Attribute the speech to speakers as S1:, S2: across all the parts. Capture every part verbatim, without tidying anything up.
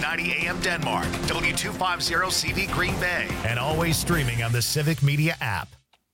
S1: ninety A M Denmark, W two fifty C V Green Bay, and always streaming on the Civic Media app.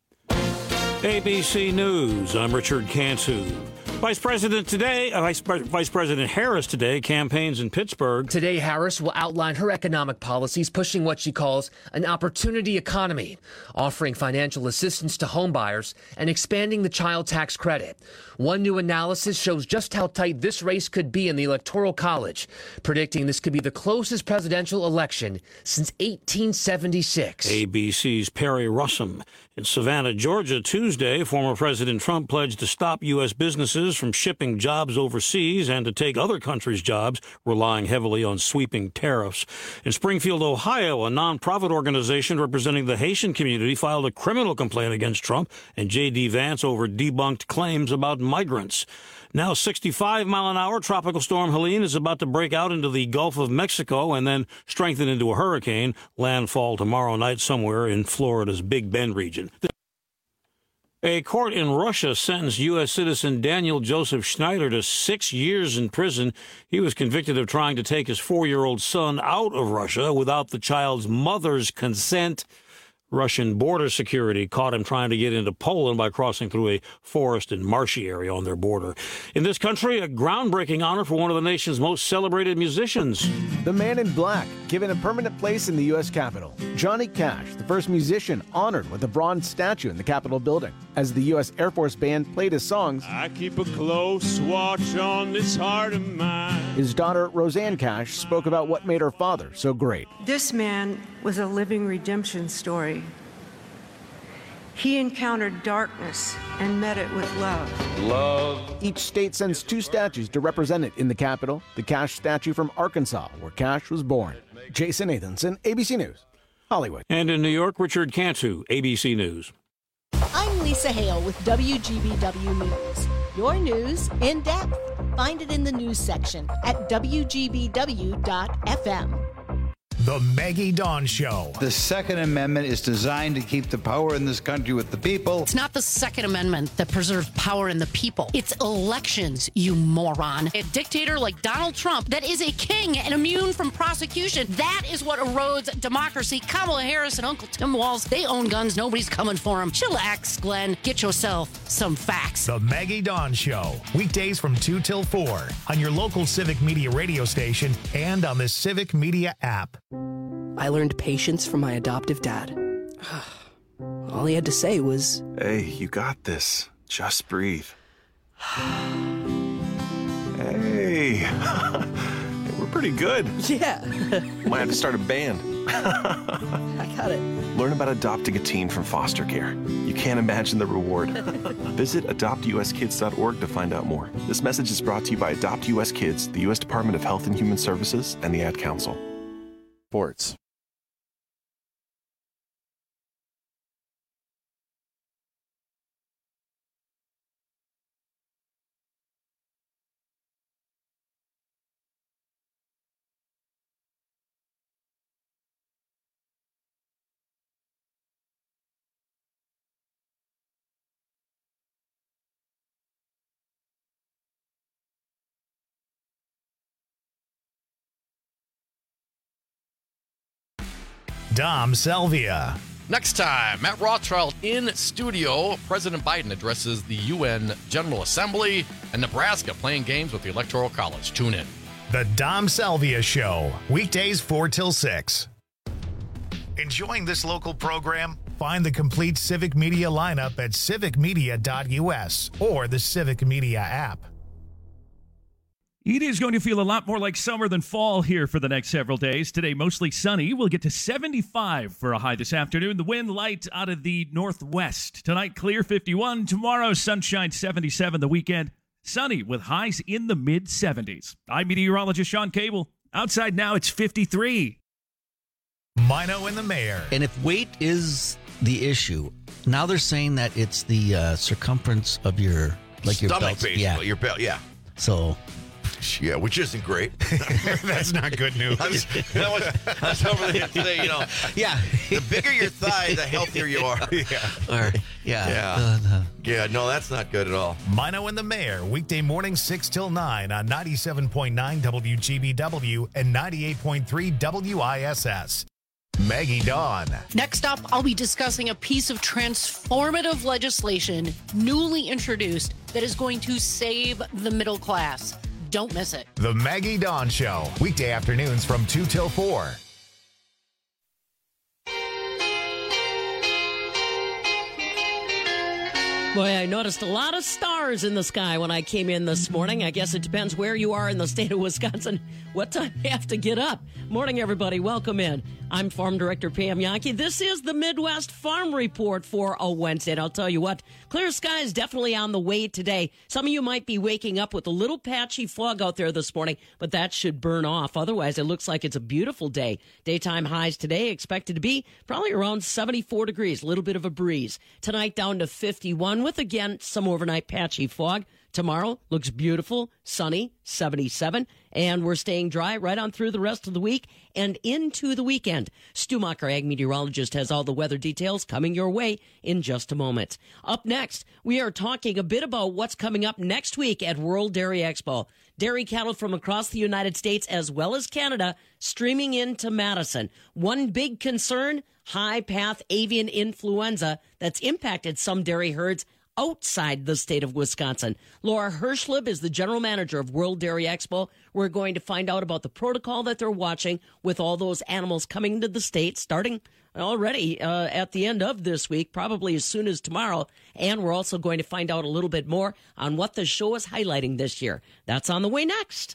S2: A B C News, I'm Richard Cantu. Vice President today, uh, Vice, Vice President Harris today campaigns in Pittsburgh.
S3: Today, Harris will outline her economic policies, pushing what she calls an opportunity economy, offering financial assistance to homebuyers and expanding the child tax credit. One new analysis shows just how tight this race could be in the Electoral College, predicting this could be the closest presidential election since eighteen seventy-six.
S2: A B C's Perry Russum. In Savannah, Georgia, Tuesday, former President Trump pledged to stop U S businesses from shipping jobs overseas and to take other countries' jobs, relying heavily on sweeping tariffs. In Springfield, Ohio, a nonprofit organization representing the Haitian community filed a criminal complaint against Trump and J D. Vance over debunked claims about migrants. Now sixty-five mile an hour tropical storm Helene is about to break out into the Gulf of Mexico and then strengthen into a hurricane. Landfall tomorrow night somewhere in Florida's Big Bend region. A court in Russia sentenced U S citizen Daniel Joseph Schneider to six years in prison. He was convicted of trying to take his four-year-old son out of Russia without the child's mother's consent. Russian border security caught him trying to get into Poland by crossing through a forest and marshy area on their border. In this country, a groundbreaking honor for one of the nation's most celebrated musicians.
S4: The Man in Black, given a permanent place in the U S Capitol. Johnny Cash, the first musician honored with a bronze statue in the Capitol building. As the U S Air Force Band played his songs,
S5: I keep a close watch on this heart of mine.
S4: His daughter, Roseanne Cash, spoke about what made her father so great.
S6: This man was a living redemption story. He encountered darkness and met it with love.
S4: Love. Each state sends two statues to represent it in the Capitol. The Cash statue from Arkansas, where Cash was born. Jason Nathanson, A B C News, Hollywood.
S2: And in New York, Richard Cantu, A B C News.
S7: I'm Lisa Hale with W G B W News. Your news in depth. Find it in the news section at W G B W dot F M.
S1: The Maggie Dawn Show.
S8: The Second Amendment is designed to keep the power in this country with the people.
S9: It's not the Second Amendment that preserves power in the people. It's elections, you moron. A dictator like Donald Trump that is a king and immune from prosecution. That is what erodes democracy. Kamala Harris and Uncle Tim Walz, they own guns. Nobody's coming for them. Chillax, Glenn. Get yourself some facts.
S1: The Maggie Dawn Show. Weekdays from two till four on your local Civic Media radio station and on the Civic Media app.
S10: I learned patience from my adoptive dad. All he had to say was,
S11: "Hey, you got this. Just breathe." Hey, we're pretty good.
S10: Yeah.
S11: Might have to start a band.
S10: I got it.
S11: Learn about adopting a teen from foster care. You can't imagine the reward. Visit adopt U S kids dot org to find out more. This message is brought to you by Adopt U S Kids, the U S Department of Health and Human Services, and the Ad Council. Sports.
S1: Dom Salvia.
S12: Next time, Matt Rothschild in studio. President Biden addresses the U N General Assembly and Nebraska playing games with the Electoral College. Tune in.
S1: The Dom Salvia Show. Weekdays four till six. Enjoying this local program? Find the complete Civic Media lineup at civic media dot U S or the Civic Media app.
S13: It is going to feel a lot more like summer than fall here for the next several days. Today, mostly sunny. We'll get to seventy-five for a high this afternoon. The wind light out of the northwest. Tonight, clear fifty-one. Tomorrow, sunshine seventy-seven. The weekend, sunny with highs in the mid-seventies. I'm meteorologist Sean Cable. Outside now, it's fifty-three.
S1: Mino and the Mayor.
S14: And if weight is the issue, now they're saying that it's the uh, circumference of your, like your
S15: stomach,
S14: belt.
S15: basically.
S14: Yeah.
S15: Your belt, yeah.
S14: So
S15: Yeah, which isn't great.
S1: That's not good news.
S15: I was, that was, I was over there today, you know.
S14: Yeah.
S15: The bigger your thigh, the healthier you are.
S14: Yeah. Or, yeah.
S15: Yeah.
S14: Uh, no.
S15: Yeah, no, that's not good at all.
S1: Mino and the Mayor, weekday mornings six till nine on ninety-seven point nine W G B W and ninety-eight point three W I S S. Maggie Dawn.
S9: Next up, I'll be discussing a piece of transformative legislation newly introduced that is going to save the middle class. Don't miss it.
S1: The Maggie Dawn Show, weekday afternoons from two till four.
S16: Boy, I noticed a lot of stars in the sky when I came in this morning. I guess it depends where you are in the state of Wisconsin, what time you have to get up. Morning, everybody. Welcome in. I'm Farm Director Pam Yankee. This is the Midwest Farm Report for a Wednesday. And I'll tell you what, clear sky is definitely on the way today. Some of you might be waking up with a little patchy fog out there this morning, but that should burn off. Otherwise, it looks like it's a beautiful day. Daytime highs today expected to be probably around seventy-four degrees, a little bit of a breeze. Tonight down to fifty-one with, again, some overnight patchy fog. Tomorrow looks beautiful, sunny, seventy-seven, and we're staying dry right on through the rest of the week and into the weekend. Stu Macher, ag meteorologist, has all the weather details coming your way in just a moment. Up next, we are talking a bit about what's coming up next week at World Dairy Expo. Dairy cattle from across the United States as well as Canada streaming into Madison. One big concern, high-path avian influenza that's impacted some dairy herds outside the state of Wisconsin. Laura Hirschleb is the general manager of World Dairy Expo. We're going to find out about the protocol that they're watching with all those animals coming into the state, starting already uh, at the end of this week, probably as soon as tomorrow. And we're also going to find out a little bit more on what the show is highlighting this year. That's on the way next.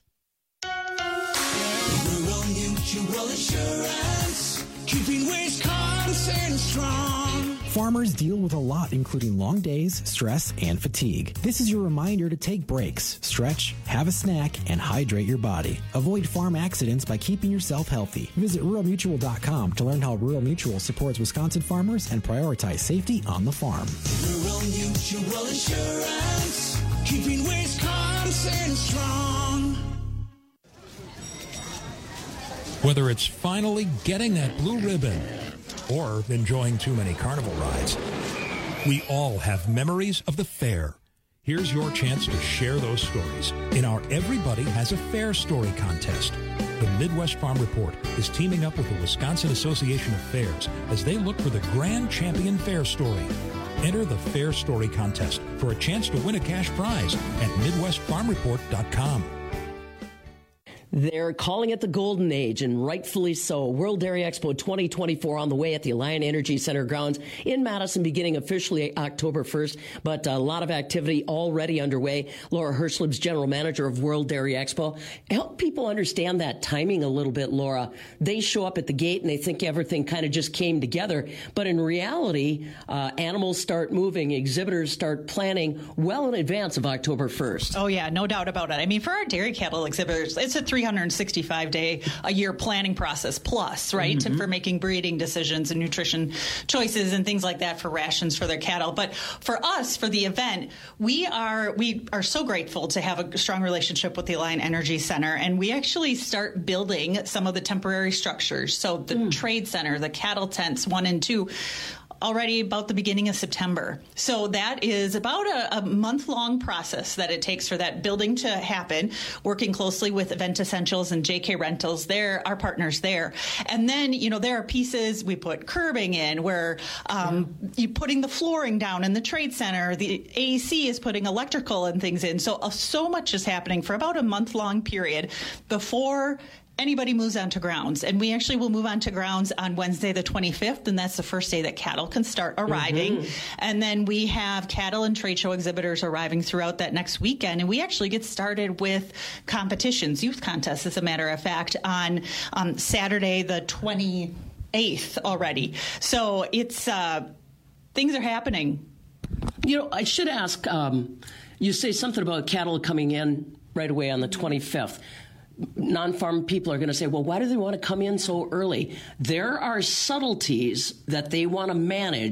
S17: Rural Mutual Insurance, keeping Wisconsin strong.
S18: Farmers deal with a lot, including long days, stress, and fatigue. This is your reminder to take breaks, stretch, have a snack, and hydrate your body. Avoid farm accidents by keeping yourself healthy. Visit rural mutual dot com to learn how Rural Mutual supports Wisconsin farmers and prioritize safety on the farm.
S17: Rural Mutual Insurance, keeping Wisconsin strong.
S19: Whether it's finally getting that blue ribbon or enjoying too many carnival rides, we all have memories of the fair. Here's your chance to share those stories in our Everybody Has a Fair Story contest. The Midwest Farm Report is teaming up with the Wisconsin Association of Fairs as they look for the Grand Champion Fair Story. Enter the Fair Story contest for a chance to win a cash prize at midwest farm report dot com.
S16: They're calling it the golden age, and rightfully so. World Dairy Expo twenty twenty-four on the way at the Alliant Energy Center grounds in Madison, beginning officially October first, but a lot of activity already underway. Laura Hirschleb's general manager of World Dairy Expo. Help people understand that timing a little bit, Laura. They show up at the gate and they think everything kind of just came together, but in reality, uh, animals start moving, exhibitors start planning well in advance of October first.
S20: Oh, yeah, no doubt about it. I mean, for our dairy cattle exhibitors, it's a three hundred sixty-five day a year planning process plus, right? Mm-hmm. For making breeding decisions and nutrition choices and things like that for rations for their cattle. But for us, for the event, we are we are so grateful to have a strong relationship with the Alliant Energy Center, and we actually start building some of the temporary structures. So the mm. trade center, the cattle tents one and two, already about the beginning of September. So that is about a, a month-long process that it takes for that building to happen, working closely with Event Essentials and J K Rentals. They're our partners there. And then, you know, there are pieces we put curbing in where um, yeah. you're putting the flooring down in the trade center. The A E C is putting electrical and things in. So uh, so much is happening for about a month-long period before anybody moves onto grounds. And we actually will move onto grounds on Wednesday the twenty-fifth, and that's the first day that cattle can start arriving. Mm-hmm. And then we have cattle and trade show exhibitors arriving throughout that next weekend. And we actually get started with competitions, youth contests, as a matter of fact, on um, Saturday the twenty-eighth already. So it's uh, things are happening.
S16: You know, I should ask, um, you say something about cattle coming in right away on the twenty-fifth. Non-farm people are going to say, well, why do they want to come in so early? There are subtleties that they want to manage,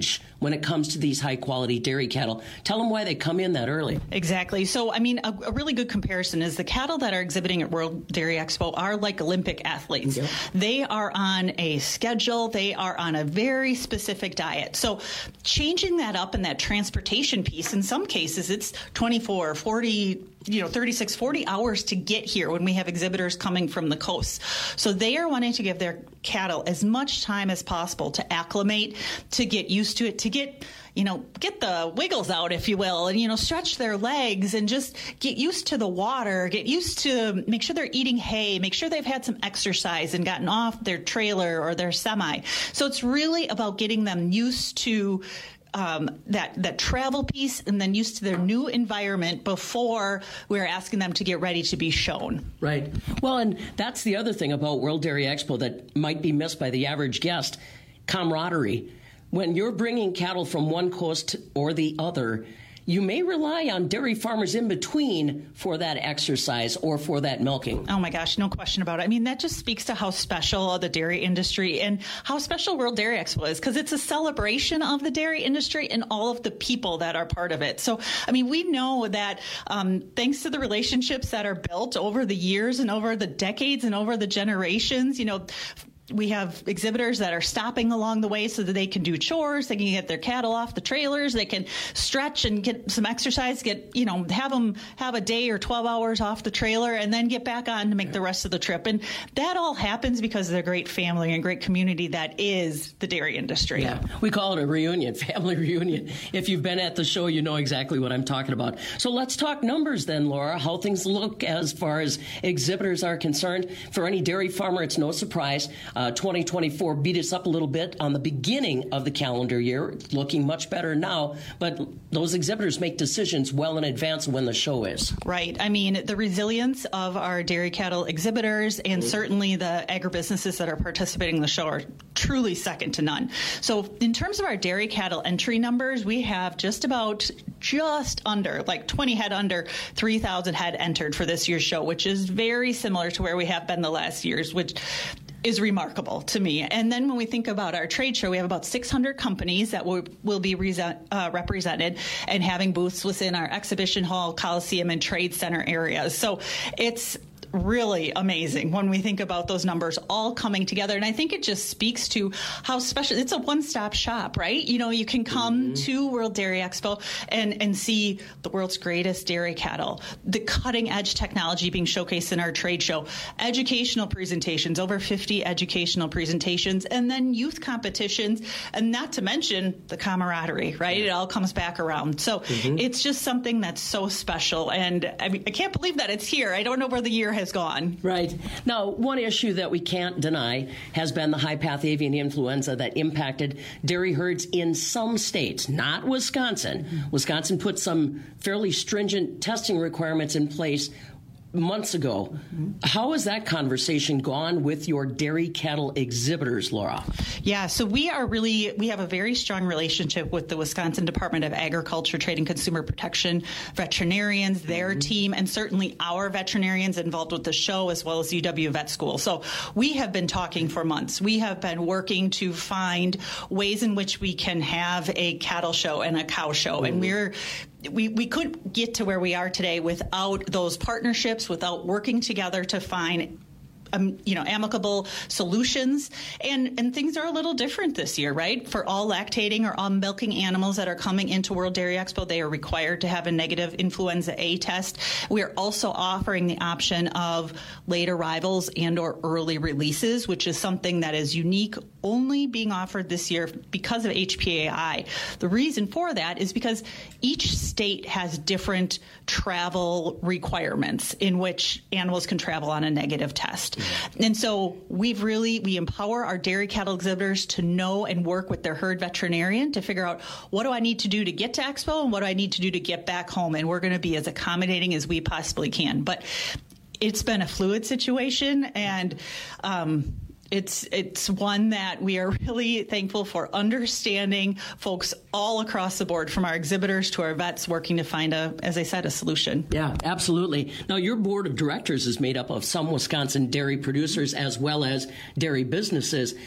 S16: when it comes to these high-quality dairy cattle. Tell them why they come in that early.
S20: Exactly. So, I mean, a, a really good comparison is the cattle that are exhibiting at World Dairy Expo are like Olympic athletes. Yep. They are on a schedule. They are on a very specific diet. So changing that up in that transportation piece, in some cases, it's twenty-four, forty, you know, thirty-six, forty hours to get here when we have exhibitors coming from the coast. So they are wanting to give their cattle as much time as possible to acclimate, to get used to it, to get, you know, get the wiggles out, if you will, and, you know, stretch their legs and just get used to the water, get used to make sure they're eating hay, make sure they've had some exercise and gotten off their trailer or their semi. So it's really about getting them used to Um, that that travel piece and then used to their new environment before we're asking them to get ready to be shown.
S16: Right. Well, and that's the other thing about World Dairy Expo that might be missed by the average guest, camaraderie. When you're bringing cattle from one coast or the other, you may rely on dairy farmers in between for that exercise or for that milking.
S20: Oh, my gosh, no question about it. I mean, that just speaks to how special the dairy industry and how special World Dairy Expo is, because it's a celebration of the dairy industry and all of the people that are part of it. So, I mean, we know that um, thanks to the relationships that are built over the years and over the decades and over the generations, you know, we have exhibitors that are stopping along the way so that they can do chores, they can get their cattle off the trailers, they can stretch and get some exercise, get, you know, have them have a day or twelve hours off the trailer and then get back on to make the rest of the trip. And that all happens because of the great family and great community that is the dairy industry.
S16: Yeah, we call it a reunion, family reunion. If you've been at the show, you know exactly what I'm talking about. So let's talk numbers then, Laura, how things look as far as exhibitors are concerned. For any dairy farmer, it's no surprise. Uh, twenty twenty-four beat us up a little bit on the beginning of the calendar year. It's looking much better now, but those exhibitors make decisions well in advance of when the show is.
S20: Right. I mean, the resilience of our dairy cattle exhibitors and mm-hmm. certainly the agribusinesses that are participating in the show are truly second to none. So in terms of our dairy cattle entry numbers, we have just about, just under, like twenty head under, three thousand head entered for this year's show, which is very similar to where we have been the last years, which is remarkable to me. And then when we think about our trade show, we have about six hundred companies that will, will be resent, uh, represented and having booths within our exhibition hall, Coliseum, and trade center areas. So it's really amazing when we think about those numbers all coming together. And I think it just speaks to how special, it's a one-stop shop, right? You know, you can come mm-hmm. to World Dairy Expo and, and see the world's greatest dairy cattle, the cutting-edge technology being showcased in our trade show, educational presentations, over fifty educational presentations, and then youth competitions, and not to mention the camaraderie, right? Yeah. It all comes back around. So mm-hmm. it's just something that's so special. And I mean, I can't believe that it's here. I don't know where the year has has gone.
S16: Right. Now, one issue that we can't deny has been the high-path avian influenza that impacted dairy herds in some states, not Wisconsin. Mm-hmm. Wisconsin put some fairly stringent testing requirements in place months ago. Mm-hmm. How has that conversation gone with your dairy cattle exhibitors, Laura?
S20: Yeah, so we are really, we have a very strong relationship with the Wisconsin Department of Agriculture, Trade and Consumer Protection, veterinarians, their mm-hmm. team, and certainly our veterinarians involved with the show, as well as U W Vet School. So we have been talking for months. We have been working to find ways in which we can have a cattle show and a cow show. Mm-hmm. And we're We, we couldn't get to where we are today without those partnerships, without working together to find Um, you know, amicable solutions. And, and things are a little different this year, right? For all lactating or all milking animals that are coming into World Dairy Expo, they are required to have a negative influenza A test. We are also offering the option of late arrivals and or early releases, which is something that is unique, only being offered this year because of H P A I. The reason for that is because each state has different travel requirements in which animals can travel on a negative test. And so we've really, we empower our dairy cattle exhibitors to know and work with their herd veterinarian to figure out, what do I need to do to get to Expo and what do I need to do to get back home? And we're going to be as accommodating as we possibly can. But it's been a fluid situation, and um, It's it's one that we are really thankful for understanding folks all across the board, from our exhibitors to our vets, working to find a, as I said, a solution.
S16: Yeah, absolutely. Now, your board of directors is made up of some Wisconsin dairy producers as well as dairy businesses.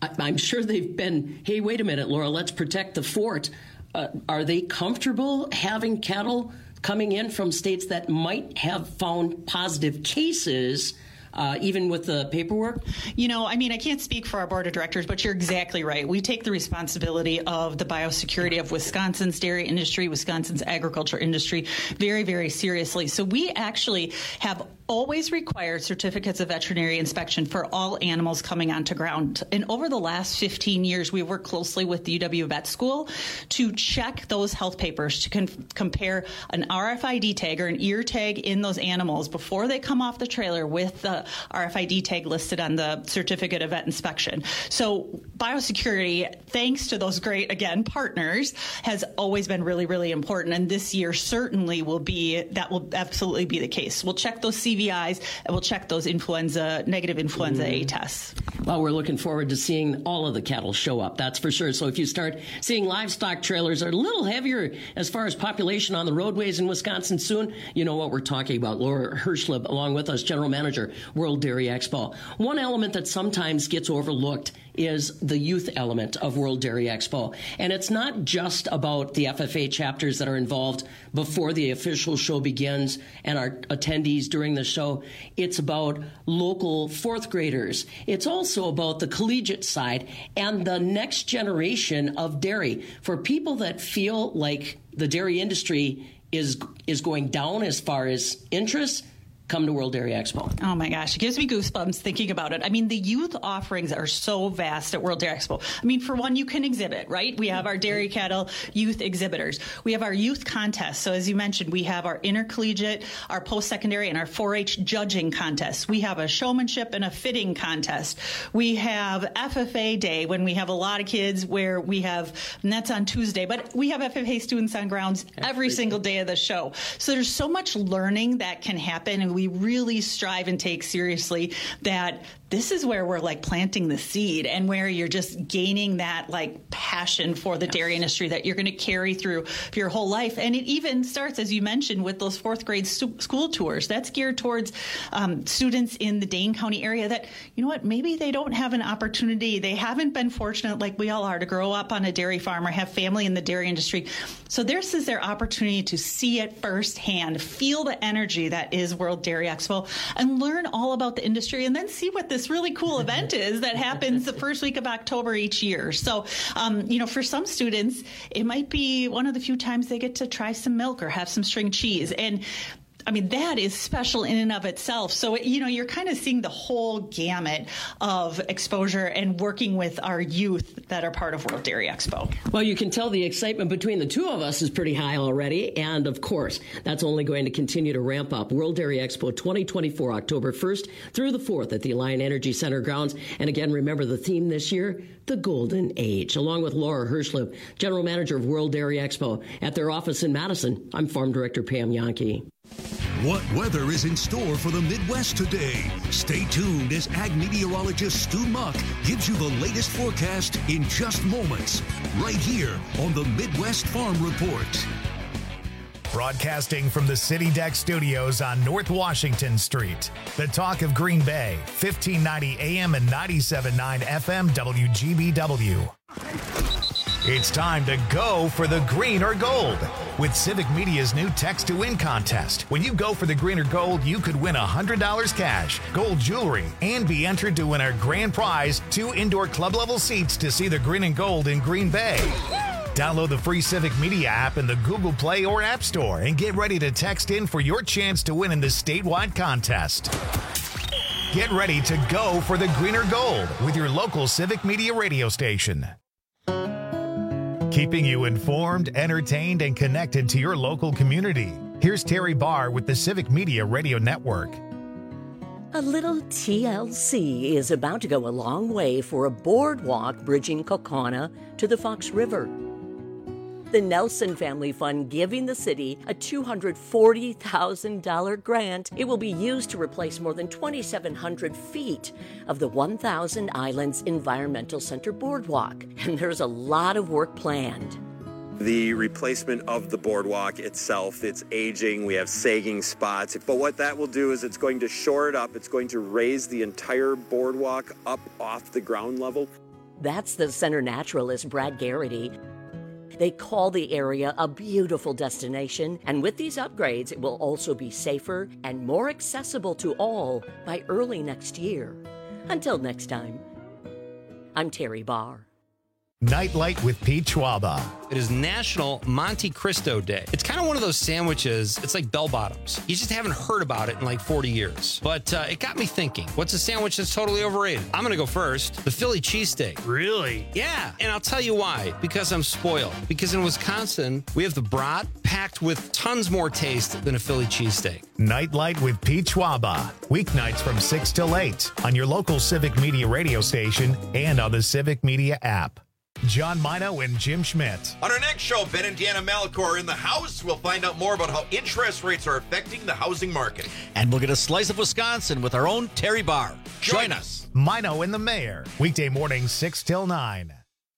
S16: I'm sure they've been, hey, wait a minute, Laura, let's protect the fort. Uh, are they comfortable having cattle coming in from states that might have found positive cases, uh, even with the paperwork?
S20: You know, I mean, I can't speak for our board of directors, but you're exactly right. We take the responsibility of the biosecurity of Wisconsin's dairy industry, Wisconsin's agriculture industry very, very seriously. So we actually have always required certificates of veterinary inspection for all animals coming onto ground. And over the last fifteen years, we've worked closely with the U W Vet School to check those health papers, to con- compare an R F I D tag or an ear tag in those animals before they come off the trailer with the R F I D tag listed on the certificate of vet inspection. So biosecurity, thanks to those great, again, partners, has always been really, really important. And this year certainly will be, that will absolutely be the case. We'll check those C V Is and we'll check those influenza, negative influenza mm. A tests.
S16: Well, we're looking forward to seeing all of the cattle show up, that's for sure. So if you start seeing livestock trailers are a little heavier as far as population on the roadways in Wisconsin soon, you know what we're talking about. Laura Hirschleb, along with us, General Manager, World Dairy Expo. One element that sometimes gets overlooked is the youth element of World Dairy Expo. And it's not just about the F F A chapters that are involved before the official show begins and our attendees during the show. It's about local fourth graders. It's also about the collegiate side and the next generation of dairy. For people that feel like the dairy industry is is going down as far as interest, come to World Dairy Expo.
S20: Oh my gosh, it gives me goosebumps thinking about it. I mean, the youth offerings are so vast at World Dairy Expo. I mean, for one, you can exhibit, right? We have our dairy cattle youth exhibitors. We have our youth contests. So as you mentioned, we have our intercollegiate, our post-secondary, and our four H judging contests. We have a showmanship and a fitting contest. We have F F A Day when we have a lot of kids where we have, and that's on Tuesday, but we have F F A students on grounds every single day of the show. So there's so much learning that can happen, and we really strive and take seriously that this is where we're like planting the seed and where you're just gaining that like passion for the dairy industry that you're going to carry through for your whole life. And it even starts, as you mentioned, with those fourth grade stu- school tours. That's geared towards um, students in the Dane County area that, you know what, maybe they don't have an opportunity. They haven't been fortunate like we all are to grow up on a dairy farm or have family in the dairy industry. So this is their opportunity to see it firsthand, feel the energy that is World Dairy Expo, and learn all about the industry, and then see what this really cool event is that happens the first week of October each year. So, um, you know, for some students, it might be one of the few times they get to try some milk or have some string cheese. And I mean, that is special in and of itself. So, you know, you're kind of seeing the whole gamut of exposure and working with our youth that are part of World Dairy Expo.
S16: Well, you can tell the excitement between the two of us is pretty high already. And of course, that's only going to continue to ramp up. World Dairy Expo twenty twenty-four, October first through the fourth at the Alliant Energy Center grounds. And again, remember the theme this year, the Golden Age. Along with Laura Hirschleb, General Manager of World Dairy Expo at their office in Madison, I'm Farm Director Pam Yankee.
S21: What weather is in store for the Midwest today? Stay tuned as ag meteorologist Stu Muck gives you the latest forecast in just moments, right here on the Midwest Farm Report.
S1: Broadcasting from the City Deck Studios on North Washington Street. The talk of Green Bay, fifteen ninety A M and ninety-seven point nine F M W G B W. It's time to go for the green or gold with Civic Media's new Text to Win contest. When you go for the green or gold, you could win one hundred dollars cash, gold jewelry, and be entered to win our grand prize, two indoor club-level seats to see the green and gold in Green Bay. Download the free Civic Media app in the Google Play or App Store and get ready to text in for your chance to win in this statewide contest. Get ready to go for the green or gold with your local Civic Media radio station. Keeping you informed, entertained, and connected to your local community. Here's Terry Barr with the Civic Media Radio Network.
S22: A little T L C is about to go a long way for a boardwalk bridging Kaukauna to the Fox River. The Nelson Family Fund giving the city a two hundred forty thousand dollars grant. It will be used to replace more than twenty-seven hundred feet of the one thousand Islands Environmental Center boardwalk. And there's a lot of work planned.
S23: The replacement of the boardwalk itself, it's aging, we have sagging spots. But what that will do is it's going to shore it up. It's going to raise the entire boardwalk up off the ground level.
S22: That's the center naturalist Brad Garrity. They call the area a beautiful destination, and with these upgrades, it will also be safer and more accessible to all by early next year. Until next time, I'm Terry Barr.
S1: Nightlight with Pete Schwaba.
S3: It is National Monte Cristo Day. It's kind of one of those sandwiches, it's like bell bottoms. You just haven't heard about it in like forty years. But uh, it got me thinking, what's a sandwich that's totally overrated? I'm going to go first. The Philly cheesesteak.
S2: Really?
S3: Yeah, and I'll tell you why. Because I'm spoiled. Because in Wisconsin, we have the brat packed with tons more taste than a Philly cheesesteak.
S1: Nightlight with Pete Schwaba. Weeknights from six till eight on your local Civic Media radio station and on the Civic Media app. John Mino and Jim Schmidt.
S15: On our next show, Ben and Deanna Malcor are in the house. We'll find out more about how interest rates are affecting the housing market.
S5: And we'll get a slice of Wisconsin with our own Terry Barr. Join, Join us.
S1: Mino and the Mayor. Weekday mornings six till nine.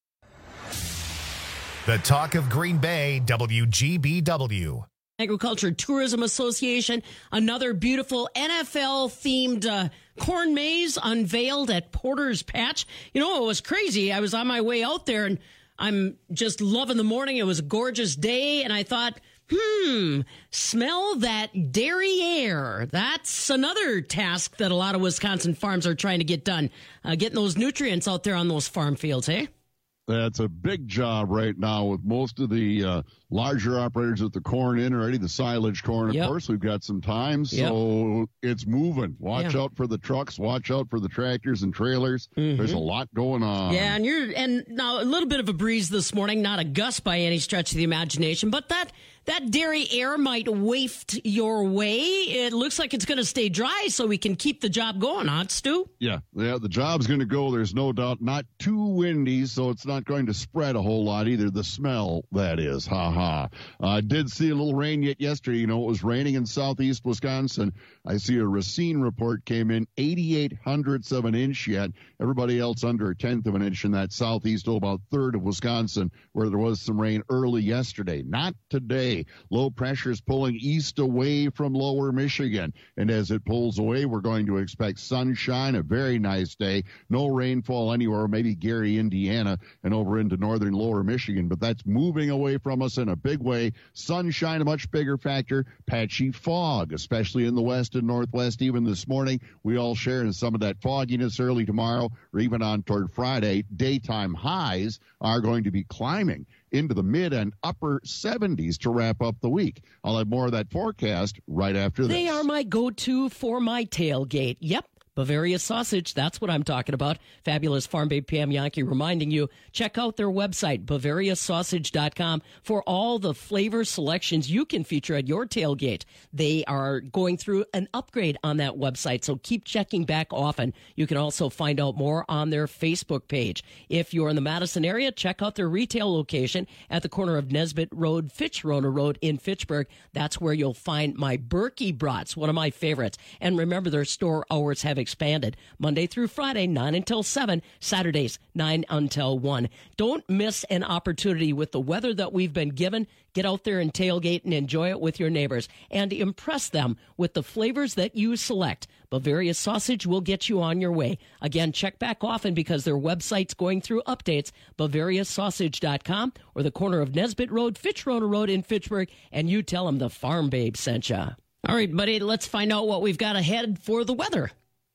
S1: The Talk of Green Bay, W G B W.
S16: Agriculture Tourism Association, another beautiful N F L-themed uh, corn maze unveiled at Porter's Patch. You know, it was crazy. I was on my way out there, and I'm just loving the morning. It was a gorgeous day, and I thought, hmm, smell that dairy air. That's another task that a lot of Wisconsin farms are trying to get done, uh, getting those nutrients out there on those farm fields, eh?
S6: That's a big job right now with most of the uh, larger operators with the corn in already, the silage corn. Of
S16: Yep.
S6: course, we've got some time, so
S16: Yep.
S6: it's moving. Watch
S16: Yeah.
S6: out for the trucks. Watch out for the tractors and trailers.
S16: Mhm.
S6: There's a lot going on.
S16: Yeah, and you're and now a little bit of a breeze this morning, not a gust by any stretch of the imagination, but that that dairy air might waft your way. It looks like it's going to stay dry, so we can keep the job going, huh, Stu?
S6: Yeah, yeah, the job's going to go. There's no doubt. Not too windy, so it's not going to spread a whole lot either. The smell, that is. Ha ha. I uh, did see a little rain yet yesterday. You know, it was raining in southeast Wisconsin. I see a Racine report came in eighty-eight hundredths of an inch yet. Everybody else under a tenth of an inch in that southeast, oh, about third of Wisconsin, where there was some rain early yesterday. Not today. Low pressure is pulling east away from lower Michigan. And as it pulls away, we're going to expect sunshine, a very nice day. No rainfall anywhere, maybe Gary, Indiana, and over into northern lower Michigan. But that's moving away from us in a big way. Sunshine, a much bigger factor. Patchy fog, especially in the west and northwest. Even this morning, we all share in some of that fogginess early tomorrow or even on toward Friday. Daytime highs are going to be climbing into the mid and upper seventies to wrap up the week. I'll have more of that forecast right after this.
S16: They are my go-to for my tailgate. Yep. Bavaria Sausage, that's what I'm talking about. Fabulous Farm Babe Pam Yankee reminding you, check out their website, Bavaria Sausage dot com, for all the flavor selections you can feature at your tailgate. They are going through an upgrade on that website, so keep checking back often. You can also find out more on their Facebook page. If you're in the Madison area, check out their retail location at the corner of Nesbitt Road, Fitchrona Road in Fitchburg. That's where you'll find my Berkey brats, one of my favorites. And remember, their store hours have expanded. Monday through Friday, nine until seven. Saturdays, nine until one. Don't miss an opportunity with the weather that we've been given. Get out there and tailgate and enjoy it with your neighbors and impress them with the flavors that you select. Bavaria Sausage will get you on your way. Again, check back often because their website's going through updates, Bavaria Sausage dot com or the corner of Nesbitt Road, Fitchrona Road in Fitchburg, and you tell them the Farm Babe sent you. All right, buddy, let's find out what we've got ahead for the weather.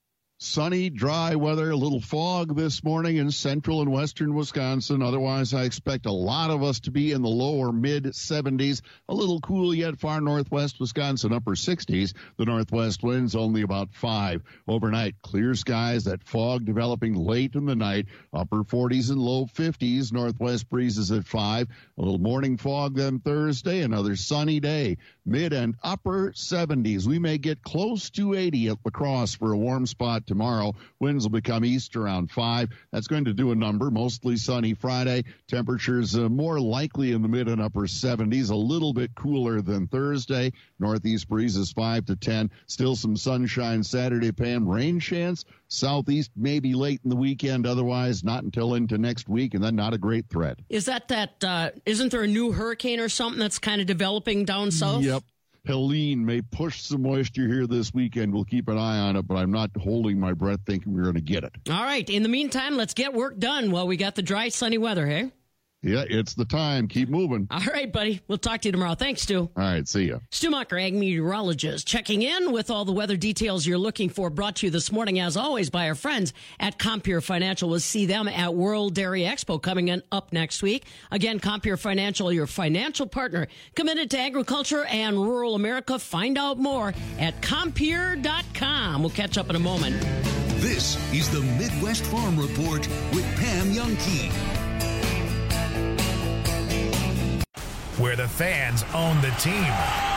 S6: Sunny, dry weather, a little fog this morning in central and western Wisconsin. Otherwise, I expect a lot of us to be in the lower mid seventies. A little cool yet far northwest Wisconsin, upper sixties. The northwest winds only about five. Overnight, clear skies, that fog developing late in the night. Upper forties and low fifties. Northwest breezes at five. A little morning fog then Thursday. Another sunny day. Mid and upper seventies. We may get close to eighty at La Crosse for a warm spot tomorrow. Winds will become east around five. That's going to do a number. Mostly sunny Friday. Temperatures uh, more likely in the mid and upper seventies. A little bit cooler than Thursday. Northeast breezes five to ten. Still some sunshine Saturday, Pam. Rain chance southeast maybe late in the weekend. Otherwise, not until into next week, and then not a great threat.
S16: Is that that, uh, isn't there a new hurricane or something that's kind of developing down south?
S6: Yep. Helene may push some moisture here this weekend. We'll keep an eye on it, but I'm not holding my breath thinking we're going to get it.
S16: All right. In the meantime, let's get work done while we got the dry, sunny weather, hey?
S6: Yeah, it's the time. Keep moving.
S16: All right, buddy. We'll talk to you tomorrow. Thanks, Stu.
S6: All right, see ya.
S16: Stu Mucker, ag meteorologist, checking in with all the weather details you're looking for. Brought to you this morning, as always, by our friends at Compeer Financial. We'll see them at World Dairy Expo coming in up next week. Again, Compeer Financial, your financial partner, committed to agriculture and rural America. Find out more at compeer dot com. We'll catch up in a moment.
S21: This is the Midwest Farm Report with Pam Youngkey.
S1: Where the fans own the team.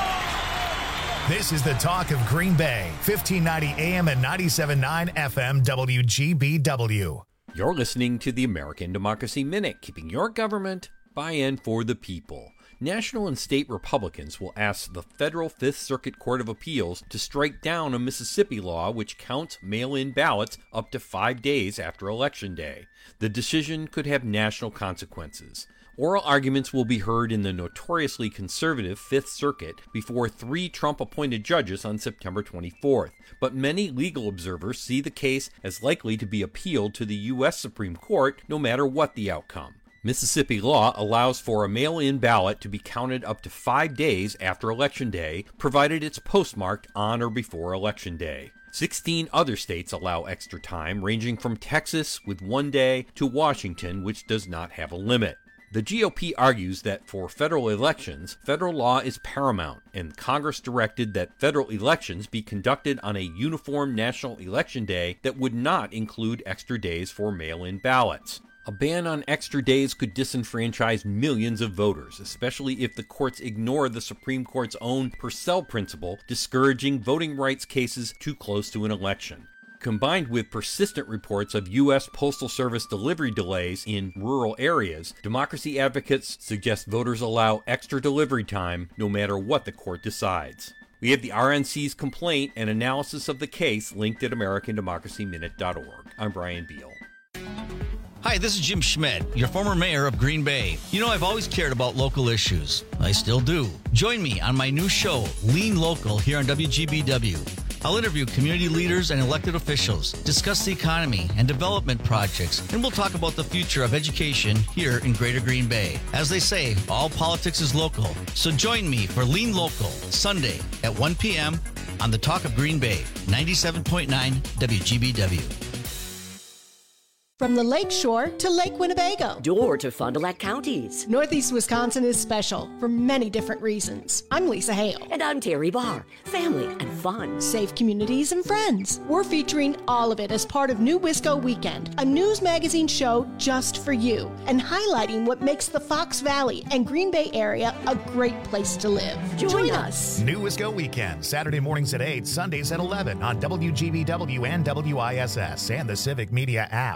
S1: This is the talk of Green Bay, fifteen ninety A M and ninety-seven point nine F M W G B W.
S4: You're listening to the American Democracy Minute, keeping your government by and for the people. National and state Republicans will ask the federal Fifth Circuit Court of Appeals to strike down a Mississippi law which counts mail-in ballots up to five days after Election Day. The decision could have national consequences. Oral arguments will be heard in the notoriously conservative Fifth Circuit before three Trump-appointed judges on September twenty-fourth, but many legal observers see the case as likely to be appealed to the U S Supreme Court no matter what the outcome. Mississippi law allows for a mail-in ballot to be counted up to five days after Election Day, provided it's postmarked on or before Election Day. Sixteen other states allow extra time, ranging from Texas with one day to Washington, which does not have a limit. The G O P argues that for federal elections, federal law is paramount, and Congress directed that federal elections be conducted on a uniform national election day that would not include extra days for mail-in ballots. A ban on extra days could disenfranchise millions of voters, especially if the courts ignore the Supreme Court's own Purcell principle, discouraging voting rights cases too close to an election. Combined with persistent reports of U S Postal Service delivery delays in rural areas, democracy advocates suggest voters allow extra delivery time no matter what the court decides. We have the R N C's complaint and analysis of the case linked at american democracy minute dot org. I'm Brian Beal.
S5: Hi, this is Jim Schmidt, your former mayor of Green Bay. You know, I've always cared about local issues. I still do. Join me on my new show, Lean Local, here on W G B W. I'll interview community leaders and elected officials, discuss the economy and development projects, and we'll talk about the future of education here in Greater Green Bay. As they say, all politics is local. So join me for Lean Local, Sunday at one p.m. on the Talk of Green Bay, ninety-seven point nine W G B W.
S7: From the Lake Shore to Lake Winnebago.
S22: Door to Fond du Lac counties.
S7: Northeast Wisconsin is special for many different reasons. I'm Lisa Hale.
S22: And I'm Terry Barr. Family and fun.
S7: Safe communities and friends. We're featuring all of it as part of New Wisco Weekend, a news magazine show just for you, and highlighting what makes the Fox Valley and Green Bay area a great place to live.
S22: Join,
S7: Join
S22: us.
S7: us.
S1: New Wisco Weekend, Saturday mornings at eight, Sundays at eleven on W G B W and W I S S and the Civic Media app.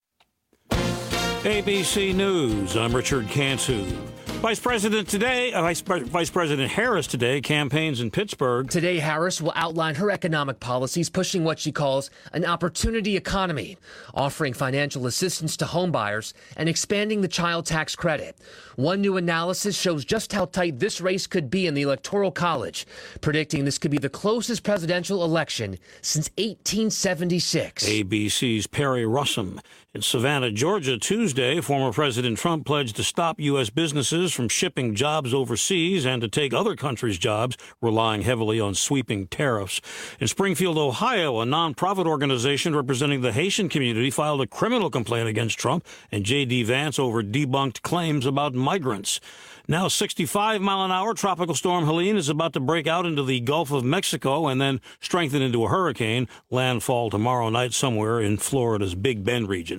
S2: A B C News, I'm Richard Cantu. Vice President today, uh, Vice, Pre- Vice President Harris today campaigns in Pittsburgh.
S8: Today, Harris will outline her economic policies, pushing what she calls an opportunity economy, offering financial assistance to homebuyers and expanding the child tax credit. One new analysis shows just how tight this race could be in the Electoral College, predicting this could be the closest presidential election since eighteen seventy-six.
S2: A B C's Perry Russum. In Savannah, Georgia, Tuesday, former President Trump pledged to stop U S businesses from shipping jobs overseas and to take other countries' jobs, relying heavily on sweeping tariffs. In Springfield, Ohio, a nonprofit organization representing the Haitian community filed a criminal complaint against Trump and J D. Vance over debunked claims about migrants. Now, sixty-five mile an hour tropical storm Helene is about to break out into the Gulf of Mexico and then strengthen into a hurricane. Landfall tomorrow night somewhere in Florida's Big Bend region.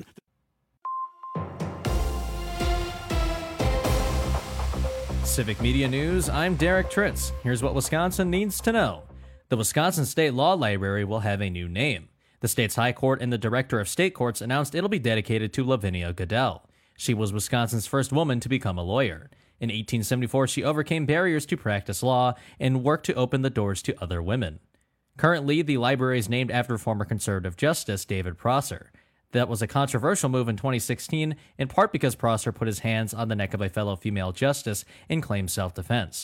S24: Civic Media News, I'm Derek Tritz. Here's what Wisconsin needs to know. The Wisconsin State Law Library will have a new name. The state's High Court and the Director of State Courts announced it'll be dedicated to Lavinia Goodell. She was Wisconsin's first woman to become a lawyer. In eighteen seventy-four, she overcame barriers to practice law and worked to open the doors to other women. Currently, the library is named after former conservative Justice David Prosser. That was a controversial move in twenty sixteen, in part because Prosser put his hands on the neck of a fellow female justice and claimed self-defense.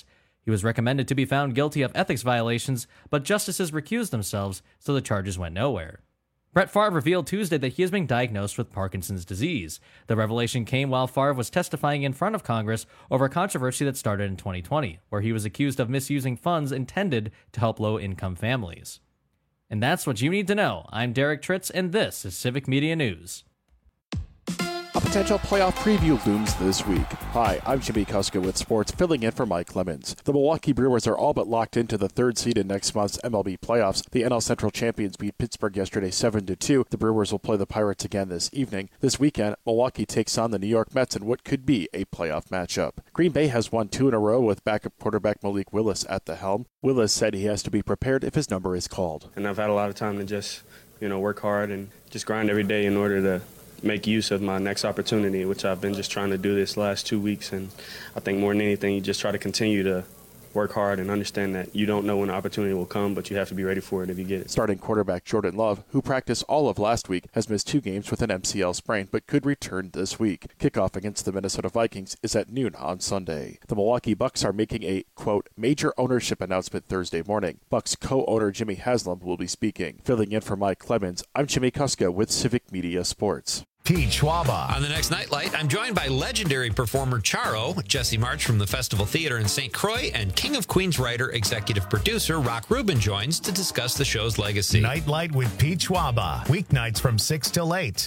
S24: He was recommended to be found guilty of ethics violations, but justices recused themselves, so the charges went nowhere. Brett Favre revealed Tuesday that he has been diagnosed with Parkinson's disease. The revelation came while Favre was testifying in front of Congress over a controversy that started in twenty twenty, where he was accused of misusing funds intended to help low-income families. And that's what you need to know. I'm Derek Tritz, and this is Civic Media News.
S10: A potential playoff preview looms this week. Hi, I'm Jimmy Kuska with sports, filling in for Mike Clemens. The Milwaukee Brewers are all but locked into the third seed in next month's M L B playoffs. The N L Central champions beat Pittsburgh yesterday seven to two. The Brewers will play the Pirates again this evening. This weekend, Milwaukee takes on the New York Mets in what could be a playoff matchup. Green Bay has won two in a row with backup quarterback Malik Willis at the helm. Willis said he has to be prepared if his number is called.
S11: And I've had a lot of time to just, you know, work hard and just grind every day in order to make use of my next opportunity, which I've been just trying to do this last two weeks. And I think more than anything, you just try to continue to work hard and understand that you don't know when the opportunity will come, but you have to be ready for it if you get it.
S10: Starting quarterback Jordan Love, who practiced all of last week, has missed two games with an M C L sprain, but could return this week. Kickoff against the Minnesota Vikings is at noon on Sunday. The Milwaukee Bucks are making a, quote, major ownership announcement Thursday morning. Bucks co-owner Jimmy Haslam will be speaking. Filling in for Mike Clemens, I'm Jimmy Kuska with Civic Media Sports.
S1: Pete Schwaba.
S3: On the next Nightlight, I'm joined by legendary performer Charo, Jesse March from the Festival Theater in Saint Croix, and King of Queens writer, executive producer Rock Rubin joins to discuss the show's legacy.
S1: Nightlight with Pete Schwaba. Weeknights from six till eight.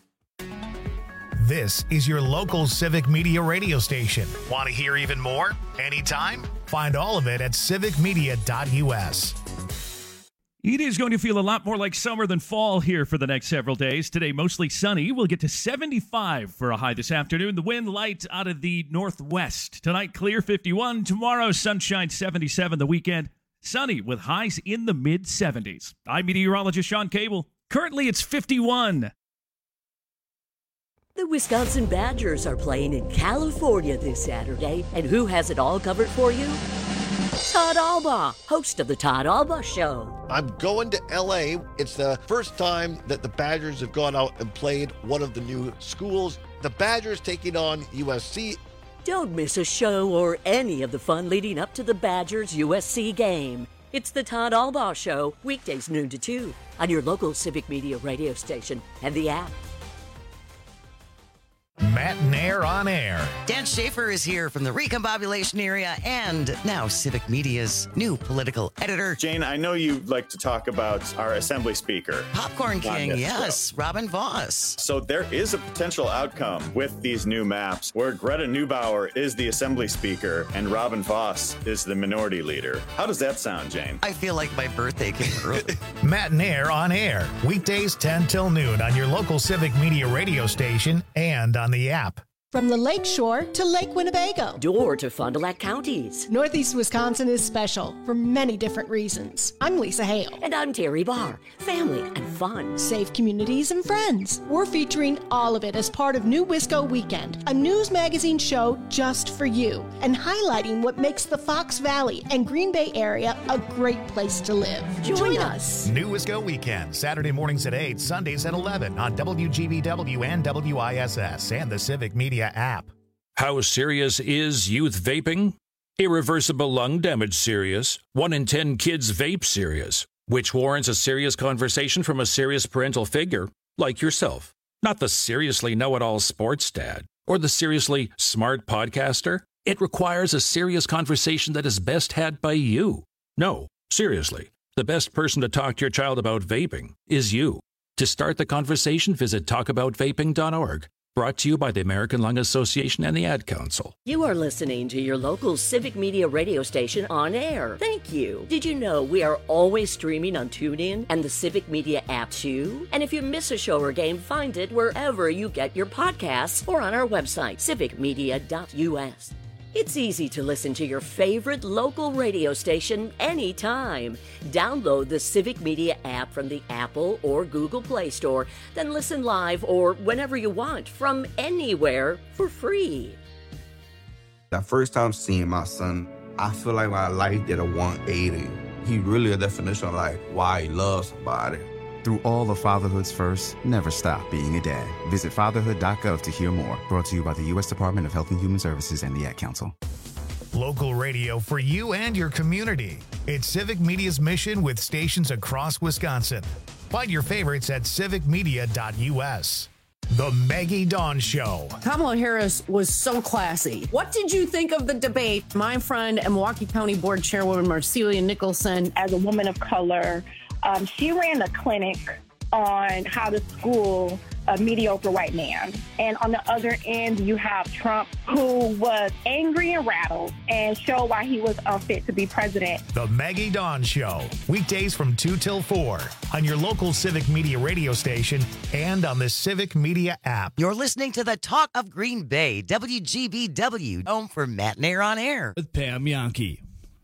S1: This is your local Civic Media radio station. Want to hear even more? Anytime? Find all of it at civic media dot u s.
S12: It is going to feel a lot more like summer than fall here for the next several days. Today, mostly sunny. We'll get to seventy-five for a high this afternoon. The wind light out of the northwest. Tonight, clear fifty-one. Tomorrow, sunshine seventy-seven. The weekend, sunny with highs in the mid-seventies. I'm meteorologist Sean Cable. Currently, it's fifty-one.
S22: The Wisconsin Badgers are playing in California this Saturday. And who has it all covered for you? Todd Albaugh, host of the Todd Albaugh Show.
S13: I'm going to L A. It's the first time that the Badgers have gone out and played one of the new schools. The Badgers taking on U S C.
S22: Don't miss a show or any of the fun leading up to the Badgers U S C game. It's the Todd Albaugh Show, weekdays noon to two, on your local Civic Media radio station and the app.
S1: Matt Nair on air.
S25: Dan Schaefer is here from the Recombobulation area and now Civic Media's new political editor.
S26: Jane, I know you like to talk about our Assembly Speaker.
S25: Popcorn King, yes, show. Robin Voss.
S26: So there is a potential outcome with these new maps where Greta Neubauer is the Assembly Speaker and Robin Voss is the Minority Leader. How does that sound, Jane?
S25: I feel like my birthday came early.
S1: Matt Nair on air. Weekdays ten till noon on your local Civic Media radio station and on the app.
S7: From the Lake Shore to Lake Winnebago.
S22: Door to Fond du Lac counties.
S7: Northeast Wisconsin is special for many different reasons. I'm Lisa Hale.
S22: And I'm Terry Barr. Family and fun.
S7: Safe communities and friends. We're featuring all of it as part of New Wisco Weekend, a news magazine show just for you, and highlighting what makes the Fox Valley and Green Bay area a great place to live.
S22: Join, Join us.
S1: New Wisco Weekend, Saturday mornings at eight, Sundays at eleven on W G B W and W I S S and the Civic Media app.
S2: How serious is youth vaping? Irreversible lung damage serious. One in ten kids vape serious, which warrants a serious conversation from a serious parental figure like yourself. Not the seriously know-it-all sports dad or the seriously smart podcaster. It requires a serious conversation that is best had by you. No, seriously, the best person to talk to your child about vaping is you. To start the conversation, visit talk about vaping dot org. Brought to you by the American Lung Association and the Ad Council.
S22: You are listening to your local Civic Media radio station on air. Thank you. Did you know we are always streaming on TuneIn and the Civic Media app too? And if you miss a show or game, find it wherever you get your podcasts or on our website, civic media dot u s. It's easy to listen to your favorite local radio station anytime. Download the Civic Media app from the Apple or Google Play Store, then listen live or whenever you want from anywhere for free.
S27: The first time seeing my son, I feel like my life did a one eighty. He really a definition of like why he loves somebody.
S28: Through all of fatherhood's first, never stop being a dad. Visit fatherhood dot gov to hear more. Brought to you by the U S Department of Health and Human Services and the Ad Council.
S1: Local radio for you and your community. It's Civic Media's mission with stations across Wisconsin. Find your favorites at civic media dot u s. The Maggie Dawn Show.
S9: Kamala Harris was so classy. What did you think of the debate? My friend and Milwaukee County Board Chairwoman Marcelia Nicholson.
S14: As a woman of color, um, she ran a clinic on how to school a mediocre white man. And on the other end, you have Trump, who was angry and rattled and showed why he was unfit to be president.
S1: The Maggie Dawn Show. Weekdays from two till four on your local Civic Media radio station and on the Civic Media app.
S25: You're listening to the Talk of Green Bay, W G B W, home for Matt Nair on Air.
S15: With Pam Yankee.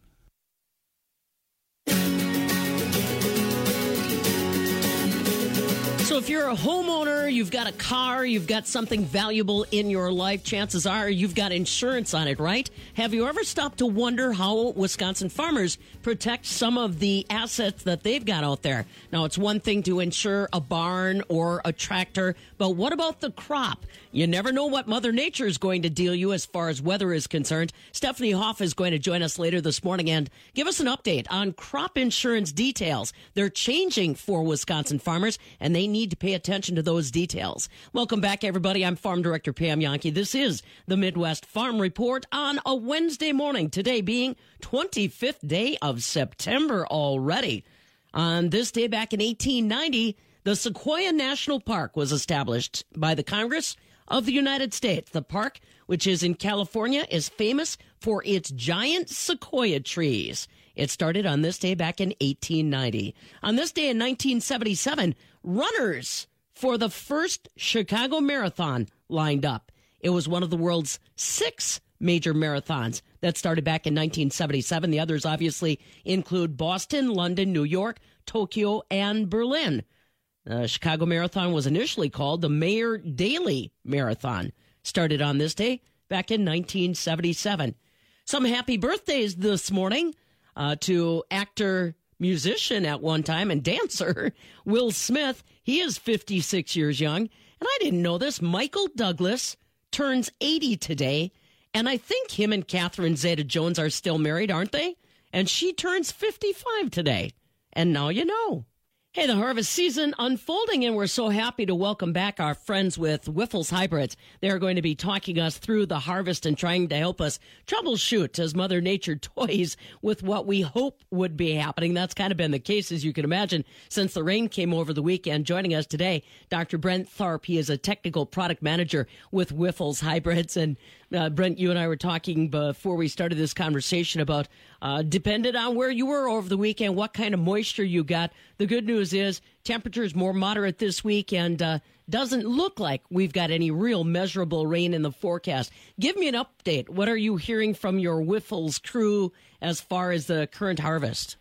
S16: So if you're a homeowner, you've got a car, you've got something valuable in your life, chances are you've got insurance on it, right? Have you ever stopped to wonder how Wisconsin farmers protect some of the assets that they've got out there? Now, it's one thing to insure a barn or a tractor, but what about the crop? You never know what Mother Nature is going to deal you as far as weather is concerned. Stephanie Hoff is going to join us later this morning and give us an update on crop insurance details. They're changing for Wisconsin farmers, and they need to pay attention to those details. Welcome back, everybody. I'm Farm Director Pam Yankee. This is the Midwest Farm Report on a Wednesday morning, today being twenty-fifth day of September already. On this day back in eighteen ninety, the Sequoia National Park was established by the Congress of the United States. The park, which is in California, is famous for its giant sequoia trees. It started on this day back in eighteen ninety. On this day in nineteen seventy-seven, runners for the first Chicago Marathon lined up. It was one of the world's six major marathons that started back in nineteen seventy-seven. The others obviously include Boston, London, New York, Tokyo, and Berlin. The Chicago Marathon was initially called the Mayor Daley Marathon. Started on this day back in nineteen seventy-seven. Some happy birthdays this morning uh, to actor, musician at one time, and dancer Will Smith. He is fifty-six years young. And I didn't know this. Michael Douglas turns eighty today. And I think him and Catherine Zeta-Jones are still married, aren't they? And she turns fifty-five today. And now you know. Hey, the harvest season unfolding, and we're so happy to welcome back our friends with Wyffels Hybrids. They're going to be talking us through the harvest and trying to help us troubleshoot as Mother Nature toys with what we hope would be happening. That's kind of been the case, as you can imagine, since the rain came over the weekend. Joining us today, Doctor Brent Tharp. He is a technical product manager with Wyffels Hybrids. And Uh, Brent, you and I were talking before we started this conversation about, uh, depended on where you were over the weekend, what kind of moisture you got. The good news is temperatures more moderate this week, and uh, doesn't look like we've got any real measurable rain in the forecast. Give me an update. What are you hearing from your Wyffels crew as far as the current harvest?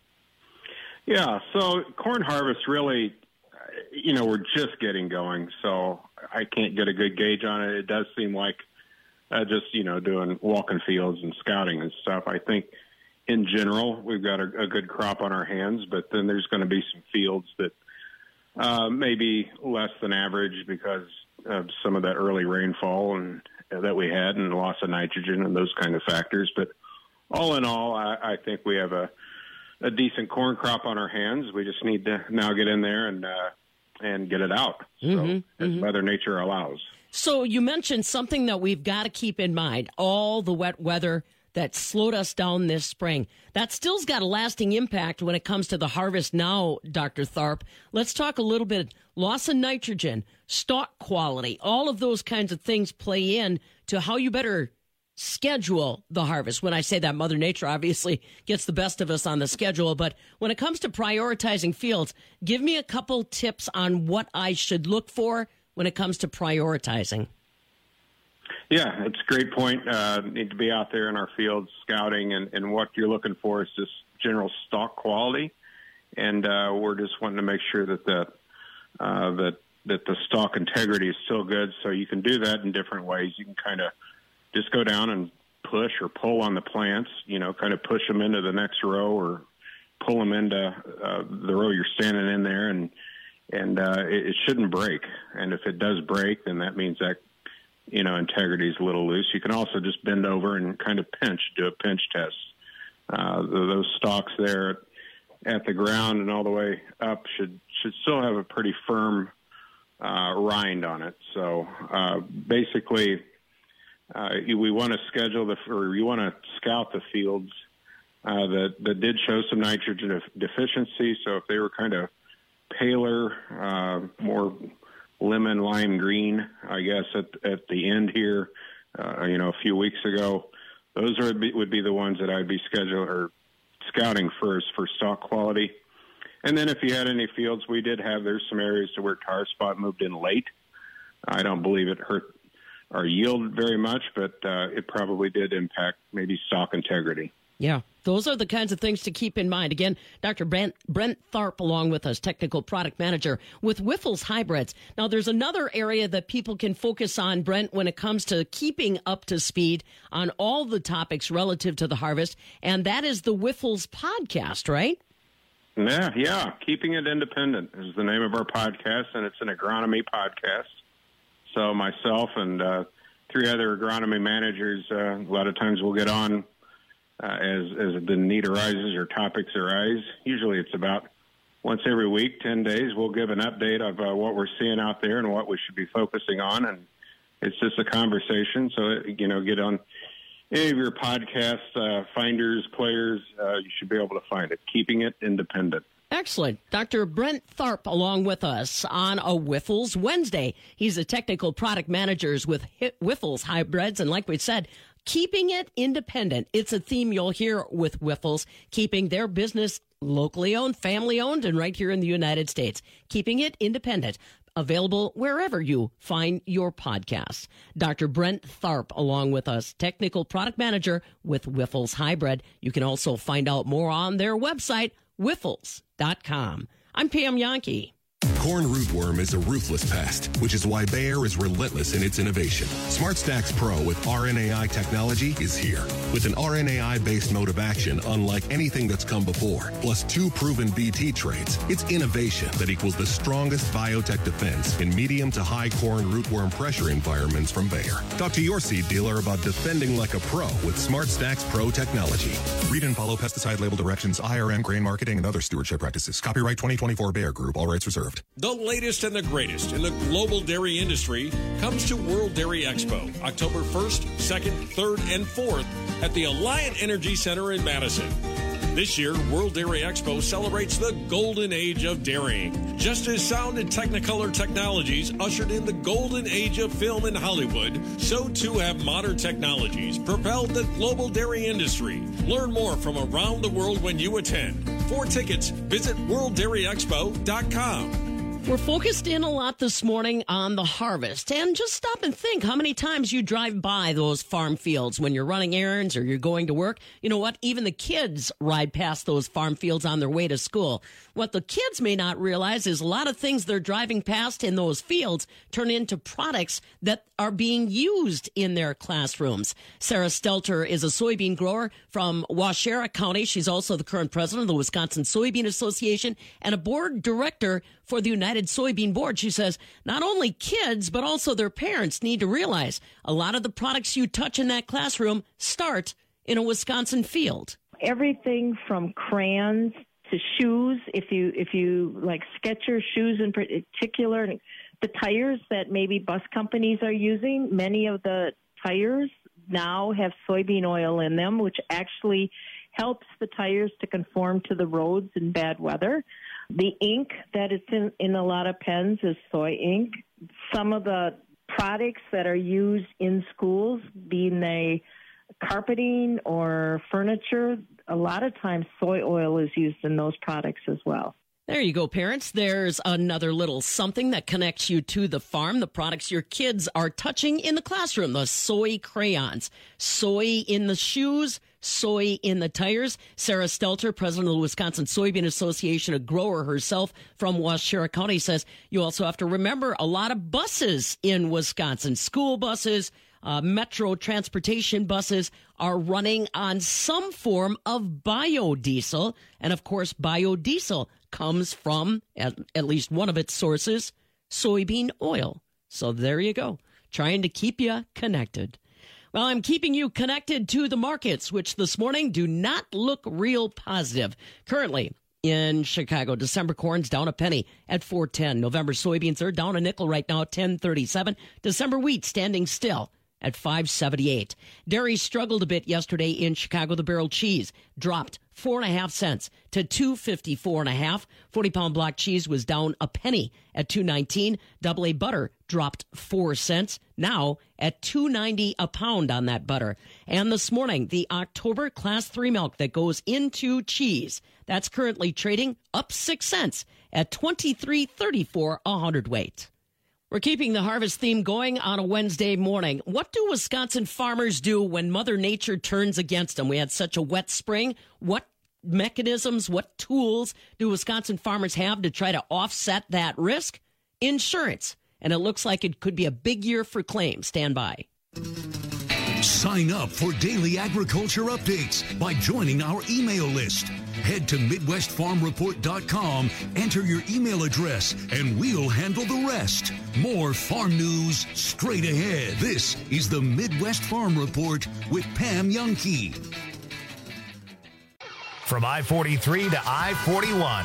S17: Yeah, so corn harvest really, you know, we're just getting going, so I can't get a good gauge on it. It does seem like Uh, just, you know, doing walking fields and scouting and stuff. I think in general, we've got a, a good crop on our hands, but then there's going to be some fields that uh, may be less than average because of some of that early rainfall and uh, that we had and loss of nitrogen and those kind of factors. But all in all, I, I think we have a, a decent corn crop on our hands. We just need to now get in there and, uh, and get it out. So
S16: Mm-hmm,
S17: as
S16: mm-hmm.
S17: Mother Nature allows.
S16: So you mentioned something that we've got to keep in mind, all the wet weather that slowed us down this spring. That still's got a lasting impact when it comes to the harvest now, Doctor Tharp. Let's talk a little bit. Loss of nitrogen, stalk quality, all of those kinds of things play in to how you better schedule the harvest. When I say that, Mother Nature obviously gets the best of us on the schedule, but when it comes to prioritizing fields, give me a couple tips on what I should look for when it comes to prioritizing.
S17: Yeah, it's a great point. Uh, need to be out there in our fields scouting, and, and what you're looking for is just general stalk quality, and uh, we're just wanting to make sure that the uh, that that the stalk integrity is still good. So you can do that in different ways. You can kind of just go down and push or pull on the plants, you know, kind of push them into the next row or pull them into uh, the row you're standing in there, and and uh, it, it shouldn't break. And if it does break, then that means that you know, integrity is a little loose. You can also just bend over and kind of pinch, do a pinch test. Uh, those stalks there at the ground and all the way up should should still have a pretty firm uh, rind on it. So uh, basically, uh, we want to schedule the, or you want to scout the fields uh, that that did show some nitrogen def- deficiency. So if they were kind of paler, uh, more lemon lime green, I guess at at the end here, uh, you know, a few weeks ago, those would be, would be the ones that I'd be scheduling or scouting first for stalk quality. And then if you had any fields, we did have, there's some areas to where tar spot moved in late. I don't believe it hurt our yield very much, but uh, it probably did impact maybe stalk integrity.
S16: Yeah, those are the kinds of things to keep in mind. Again, Doctor Brent, Brent Tharp along with us, Technical Product Manager with Wyffels Hybrids. Now, there's another area that people can focus on, Brent, when it comes to keeping up to speed on all the topics relative to the harvest, and that is the Wyffels podcast, right?
S17: Yeah, yeah. Keeping It Independent is the name of our podcast, and it's an agronomy podcast. So myself and uh, three other agronomy managers, uh, a lot of times we'll get on Uh, as as the need arises or topics arise. Usually it's about once every week, ten days, we'll give an update of uh, what we're seeing out there and what we should be focusing on. And it's just a conversation. So, you know, get on any of your podcast uh, finders, players, uh, you should be able to find it. Keeping It Independent.
S16: Excellent. Doctor Brent Tharp along with us on a Wyffels Wednesday. He's a technical product manager with Wyffels Hybrids. And like we said, keeping it independent. It's a theme you'll hear with Wyffels, keeping their business locally owned, family owned, and right here in the United States. Keeping it independent. Available wherever you find your podcasts. Doctor Brent Tharp along with us, Technical Product Manager with Wyffels Hybrid. You can also find out more on their website, wyffels dot com. I'm Pam Yankee.
S4: Corn rootworm is a ruthless pest, which is why Bayer is relentless in its innovation. SmartStax Pro with R N A I technology is here. With an R N A I-based mode of action unlike anything that's come before, plus two proven B T traits, it's innovation that equals the strongest biotech defense in medium to high corn rootworm pressure environments from Bayer. Talk to your seed dealer about defending like a pro with SmartStax Pro technology. Read and follow pesticide label directions, I R M, grain marketing, and other stewardship practices. Copyright twenty twenty-four Bayer Group. All rights reserved.
S6: The latest and the greatest in the global dairy industry comes to World Dairy Expo, October first, second, third, and fourth at the Alliant Energy Center in Madison. This year, World Dairy Expo celebrates the golden age of dairying. Just as sound and Technicolor technologies ushered in the golden age of film in Hollywood, so too have modern technologies propelled the global dairy industry. Learn more from around the world when you attend. For tickets, visit world dairy expo dot com.
S16: We're focused in a lot this morning on the harvest, and just stop and think how many times you drive by those farm fields when you're running errands or you're going to work. You know what? Even the kids ride past those farm fields on their way to school. What the kids may not realize is a lot of things they're driving past in those fields turn into products that are being used in their classrooms. Sarah Stelter is a soybean grower from Waushara County. She's also the current president of the Wisconsin Soybean Association and a board director for the United Soybean Board. She says not only kids, but also their parents need to realize a lot of the products you touch in that classroom start in a Wisconsin field.
S15: Everything from crayons to shoes, if you if you like Skechers shoes in particular, the tires that maybe bus companies are using, many of the tires now have soybean oil in them, which actually helps the tires to conform to the roads in bad weather. The ink that is in, in a lot of pens is soy ink. Some of the products that are used in schools, being they carpeting or furniture, a lot of times soy oil is used in those products as well.
S16: There you go, parents. There's another little something that connects you to the farm, the products your kids are touching in the classroom, the soy crayons, soy in the shoes, soy in the tires. Sarah Stelter, president of the Wisconsin Soybean Association, a grower herself from Waushara County, says you also have to remember a lot of buses in Wisconsin, school buses, Uh, metro transportation buses are running on some form of biodiesel. And of course, biodiesel comes from, at, at least one of its sources, soybean oil. So there you go. trying to keep you connected. Well, I'm keeping you connected to the markets, which this morning do not look real positive. Currently in Chicago, December corn's down a penny at four ten. November soybeans are down a nickel right now at ten thirty-seven. December wheat standing still at five seventy-eight. Dairy struggled a bit yesterday in Chicago. The barrel cheese dropped four and a half cents to two fifty-four and a half. forty pound block cheese was down a penny at two nineteen. Double A butter dropped four cents, now at two ninety a pound on that butter. And this morning, the October class three milk that goes into cheese, that's currently trading up six cents at twenty-three thirty-four a hundredweight. We're keeping the harvest theme going on a Wednesday morning. What do Wisconsin farmers do when Mother Nature turns against them? We had such a wet spring. What mechanisms, what tools do Wisconsin farmers have to try to offset that risk? Insurance. And it looks like it could be a big year for claims. Stand by.
S5: Sign up for daily agriculture updates by joining our email list. Head to Midwest Farm Report dot com, enter your email address, and we'll handle the rest. More farm news straight ahead. This is the Midwest Farm Report with Pam Youngkey.
S1: From I forty-three to I forty-one.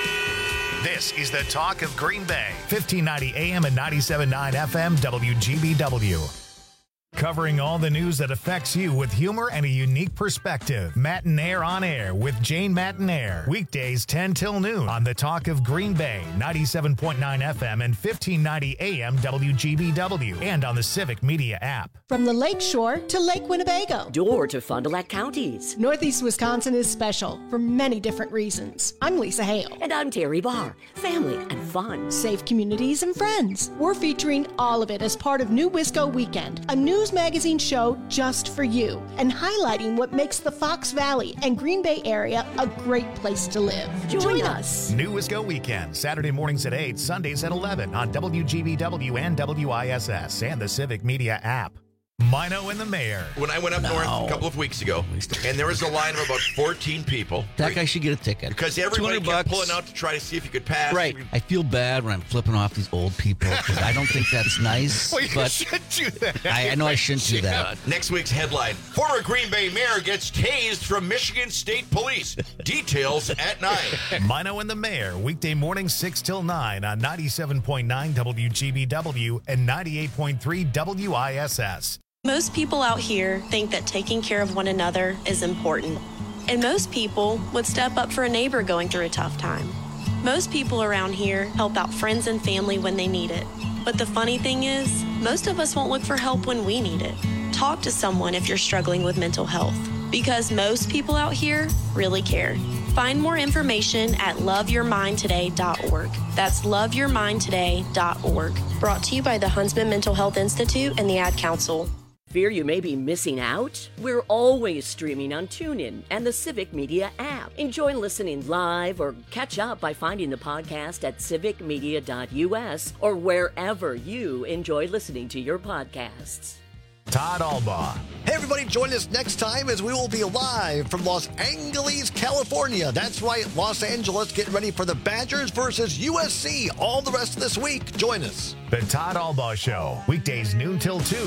S1: This is the Talk of Green Bay, fifteen ninety A M and ninety-seven point nine F M W G B W. Covering all the news that affects you with humor and a unique perspective. Matinaire on Air with Jane Matinaire. Weekdays ten till noon on the Talk of Green Bay, ninety-seven point nine F M and fifteen ninety A M W G B W, and on the Civic Media app.
S7: From the Lake Shore to Lake Winnebago.
S22: Door to Fond du Lac counties.
S7: Northeast Wisconsin is special for many different reasons. I'm Lisa Hale.
S22: And I'm Terry Barr. Family and fun.
S7: Safe communities and friends. We're featuring all of it as part of New Wisco Weekend, a news magazine show just for you, and highlighting what makes the Fox Valley and Green Bay area a great place to live.
S22: Join,
S7: Join
S22: us.
S7: us.
S1: New Wisco Weekend, Saturday mornings at eight, Sundays at eleven on W G B W and W I S S and the Civic Media app. Mino and the Mayor.
S8: When I went up
S18: No.
S8: north a couple of weeks ago, and there was a line of about fourteen people.
S18: That guy should get a ticket.
S8: Because everybody kept
S18: bucks.
S8: pulling out to try to see if you could pass.
S18: Right. I feel bad when I'm flipping off these old people because I don't think that's nice.
S8: Well, you
S18: but
S8: should do that.
S18: I, I know I shouldn't do that.
S8: Yeah. Next week's headline, former Green Bay mayor gets tased from Michigan State Police. Details at nine.
S1: Mino and the Mayor, weekday mornings six till nine on ninety-seven point nine W G B W and ninety-eight point three W I S S.
S19: Most people out here think that taking care of one another is important. And most people would step up for a neighbor going through a tough time. Most people around here help out friends and family when they need it. But the funny thing is, most of us won't look for help when we need it. Talk to someone if you're struggling with mental health, because most people out here really care. Find more information at love your mind today dot org. That's love your mind today dot org. Brought to you by the Huntsman Mental Health Institute and the Ad Council.
S22: Fear you may be missing out? We're always streaming on TuneIn and the Civic Media app. Enjoy listening live or catch up by finding the podcast at civic media dot U S or wherever you enjoy listening to your podcasts.
S1: Todd Albaugh.
S13: Hey, everybody, join us next time as we will be live from Los Angeles, California. That's right, Los Angeles, getting ready for the Badgers versus U S C all the rest of this week. Join us.
S1: The Todd Albaugh Show, weekdays noon till two.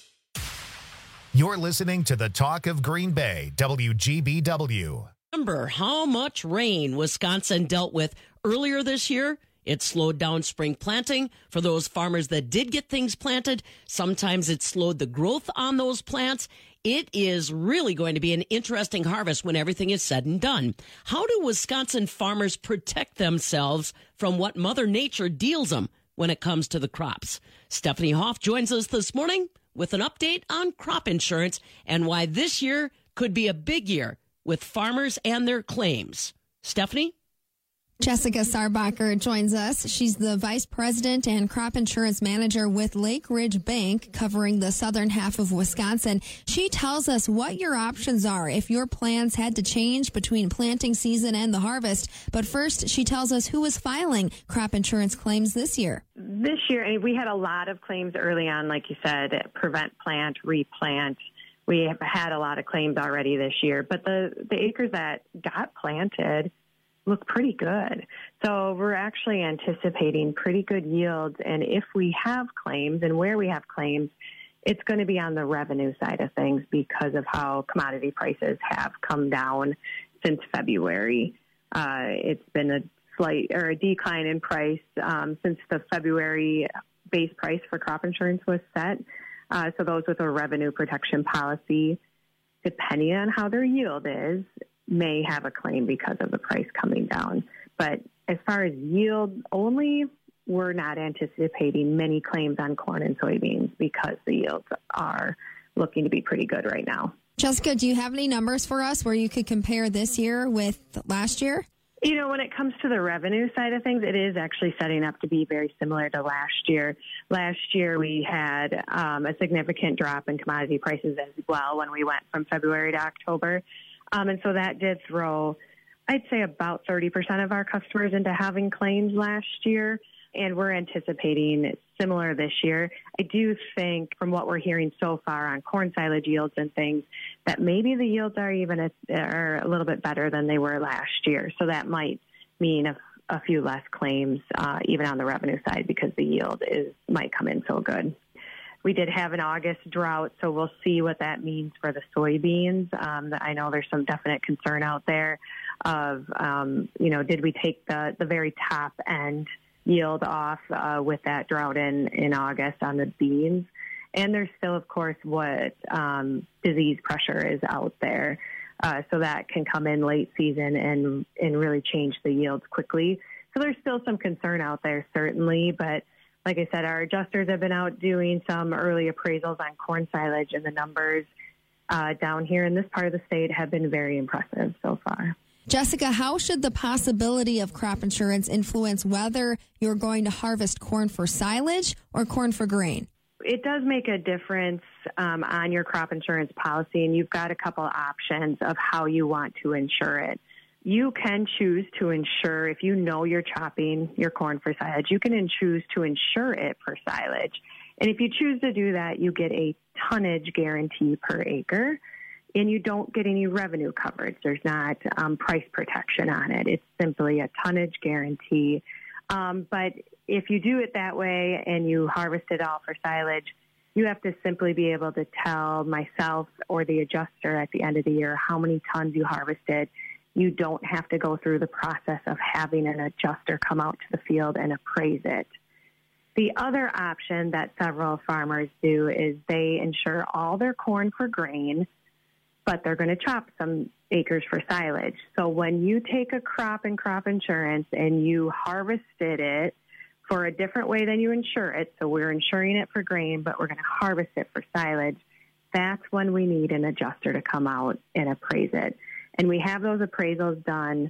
S1: You're listening to the Talk of Green Bay, W G B W.
S16: Remember how much rain Wisconsin dealt with earlier this year? It slowed down spring planting for those farmers that did get things planted. Sometimes it slowed the growth on those plants. It is really going to be an interesting harvest when everything is said and done. How do Wisconsin farmers protect themselves from what Mother Nature deals them when it comes to the crops? Stephanie Hoff joins us this morning with an update on crop insurance and why this year could be a big year with farmers and their claims. Stephanie?
S20: Jessica Sarbacher joins us. She's the Vice President and Crop Insurance Manager with Lake Ridge Bank, covering the southern half of Wisconsin. She tells us what your options are if your plans had to change between planting season and the harvest. But first, she tells us who is filing crop insurance claims this year.
S21: This year, and we had a lot of claims early on, like you said, prevent plant, replant. We have had a lot of claims already this year. But the, the acres that got planted look pretty good. So we're actually anticipating pretty good yields. And if we have claims and where we have claims, it's going to be on the revenue side of things because of how commodity prices have come down since February. Uh, it's been a slight or a decline in price um, since the February base price for crop insurance was set. Uh, so those with a revenue protection policy, depending on how their yield is, may have a claim because of the price coming down. But as far as yield only, we're not anticipating many claims on corn and soybeans because the yields are looking to be pretty good right now.
S20: Jessica, do you have any numbers for us where you could compare this year with last year?
S21: You know, when it comes to the revenue side of things, it is actually setting up to be very similar to last year. Last year, we had um, a significant drop in commodity prices as well when we went from February to October. Um, and so that did throw, I'd say, about thirty percent of our customers into having claims last year. And we're anticipating similar this year. I do think, from what we're hearing so far on corn silage yields and things, that maybe the yields are even a, are a little bit better than they were last year. So that might mean a, a few less claims, uh, even on the revenue side, because the yield is might come in so good. We did have an August drought, so we'll see what that means for the soybeans. Um, I know there's some definite concern out there of, um, you know, did we take the, the very top end yield off uh, with that drought in, in August on the beans. And there's still, of course, what um, disease pressure is out there. Uh, so that can come in late season and, and really change the yields quickly. So there's still some concern out there, certainly. But like I said, our adjusters have been out doing some early appraisals on corn silage, and the numbers uh, down here in this part of the state have been very impressive so far.
S20: Jessica, how should the possibility of crop insurance influence whether you're going to harvest corn for silage or corn for grain?
S21: It does make a difference um, on your crop insurance policy, and you've got a couple options of how you want to insure it. You can choose to insure, if you know you're chopping your corn for silage, you can choose to insure it for silage. And if you choose to do that, you get a tonnage guarantee per acre. And you don't get any revenue coverage. There's not um, price protection on it. It's simply a tonnage guarantee. Um, but if you do it that way and you harvest it all for silage, you have to simply be able to tell myself or the adjuster at the end of the year how many tons you harvested. You don't have to go through the process of having an adjuster come out to the field and appraise it. The other option that several farmers do is they insure all their corn for grain, but they're going to chop some acres for silage. So when you take a crop in crop insurance and you harvested it for a different way than you insure it, so we're insuring it for grain, but we're going to harvest it for silage, that's when we need an adjuster to come out and appraise it. And we have those appraisals done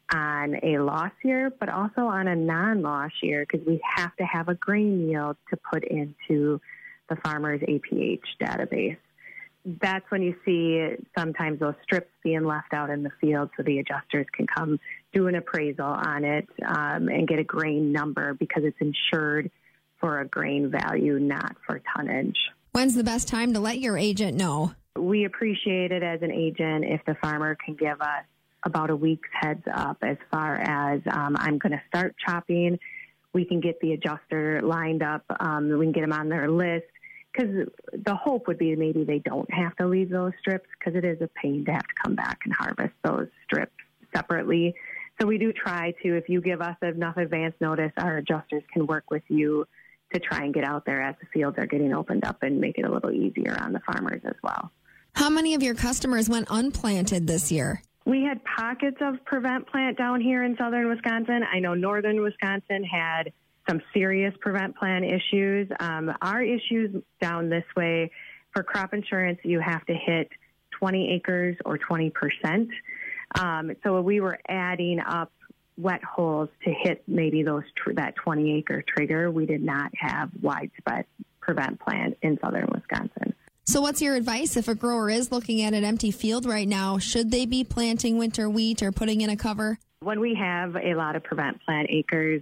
S21: on a loss year, but also on a non-loss year, because we have to have a grain yield to put into the farmer's A P H database. That's when you see sometimes those strips being left out in the field, so the adjusters can come do an appraisal on it um, and get a grain number because it's insured for a grain value, not for tonnage.
S20: When's the best time to let your agent know?
S21: We appreciate it as an agent if the farmer can give us about a week's heads up as far as um, I'm going to start chopping. We can get the adjuster lined up. Um, we can get them on their list. Because the hope would be maybe they don't have to leave those strips, because it is a pain to have to come back and harvest those strips separately. So we do try to, if you give us enough advance notice, our adjusters can work with you to try and get out there as the fields are getting opened up and make it a little easier on the farmers as well.
S20: How many of your customers went unplanted this year?
S21: We had pockets of prevent plant down here in southern Wisconsin. I know northern Wisconsin had some serious prevent plan issues. Um, our issues down this way, for crop insurance, you have to hit twenty acres or twenty percent. Um, so we were adding up wet holes to hit maybe those tr- that twenty acre trigger. We did not have widespread prevent plan in southern Wisconsin.
S20: So what's your advice if a grower is looking at an empty field right now? Should they be planting winter wheat or putting in a cover?
S21: When we have a lot of prevent plant acres,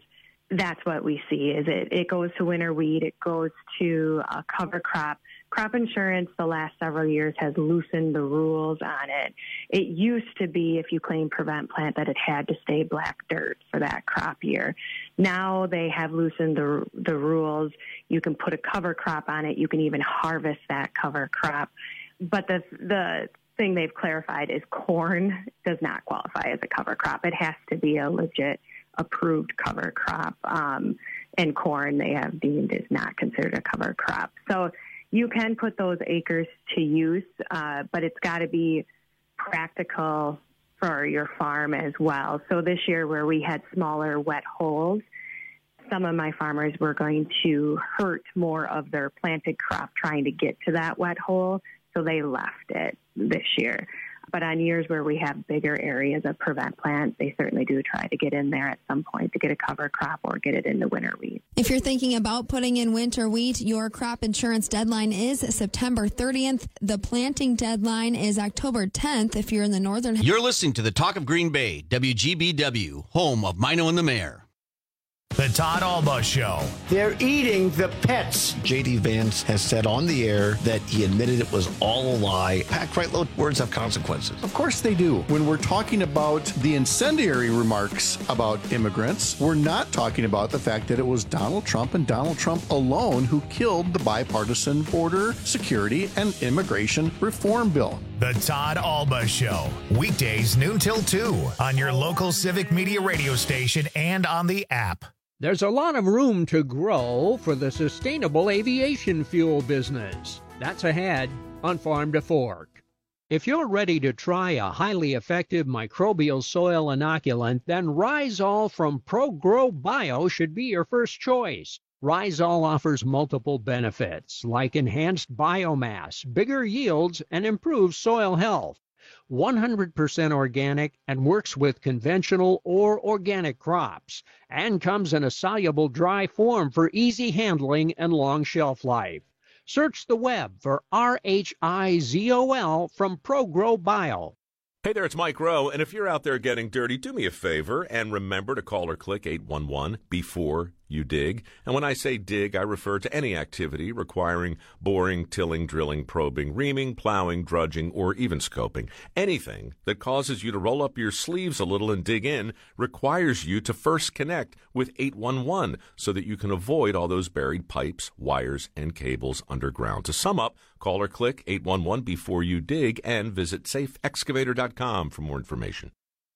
S21: that's what we see. Is it? It goes to winter wheat. It goes to uh, cover crop. Crop insurance the last several years has loosened the rules on it. It used to be, if you claim prevent plant, that it had to stay black dirt for that crop year. Now they have loosened the the rules. You can put a cover crop on it. You can even harvest that cover crop. But the the thing they've clarified is corn does not qualify as a cover crop. It has to be a legit approved cover crop. Um, and corn they have deemed is not considered a cover crop. So you can put those acres to use, uh, but it's got to be practical for your farm as well. So this year where we had smaller wet holes, some of my farmers were going to hurt more of their planted crop trying to get to that wet hole, so they left it this year. But on years where we have bigger areas of prevent plant, they certainly do try to get in there at some point to get a cover crop or get it into winter wheat.
S20: If you're thinking about putting in winter wheat, your crop insurance deadline is September thirtieth. The planting deadline is October tenth if you're in the northern.
S2: You're listening to the Talk of Green Bay, W G B W, home of Mino and the Mayor.
S1: The Todd Alba Show.
S3: They're eating the pets.
S13: J D. Vance has said on the air that he admitted it was all a lie. Packed right low, words have consequences.
S10: Of course they do. When we're talking about the incendiary remarks about immigrants, we're not talking about the fact that it was Donald Trump and Donald Trump alone who killed the bipartisan border security and immigration reform bill.
S1: The Todd Alba Show. Weekdays noon till two on your local Civic Media radio station and on the app.
S11: There's a lot of room to grow for the sustainable aviation fuel business. That's ahead on Farm to Fork. If you're ready to try a highly effective microbial soil inoculant, then Rhizol from ProGrow Bio should be your first choice. Rhizol offers multiple benefits like enhanced biomass, bigger yields, and improved soil health. one hundred percent organic and works with conventional or organic crops, and comes in a soluble dry form for easy handling and long shelf life. Search the web for R H I Z O L from ProGrow Bio.
S12: Hey there, it's Mike Rowe, and if you're out there getting dirty, do me a favor and remember to call or click eight one one before you dig. And when I say dig, I refer to any activity requiring boring, tilling, drilling, probing, reaming, plowing, drudging, or even scoping. Anything that causes you to roll up your sleeves a little and dig in requires you to first connect with eight one one so that you can avoid all those buried pipes, wires, and cables underground. To sum up, call or click eight one one before you dig and visit safe excavator dot com for more information.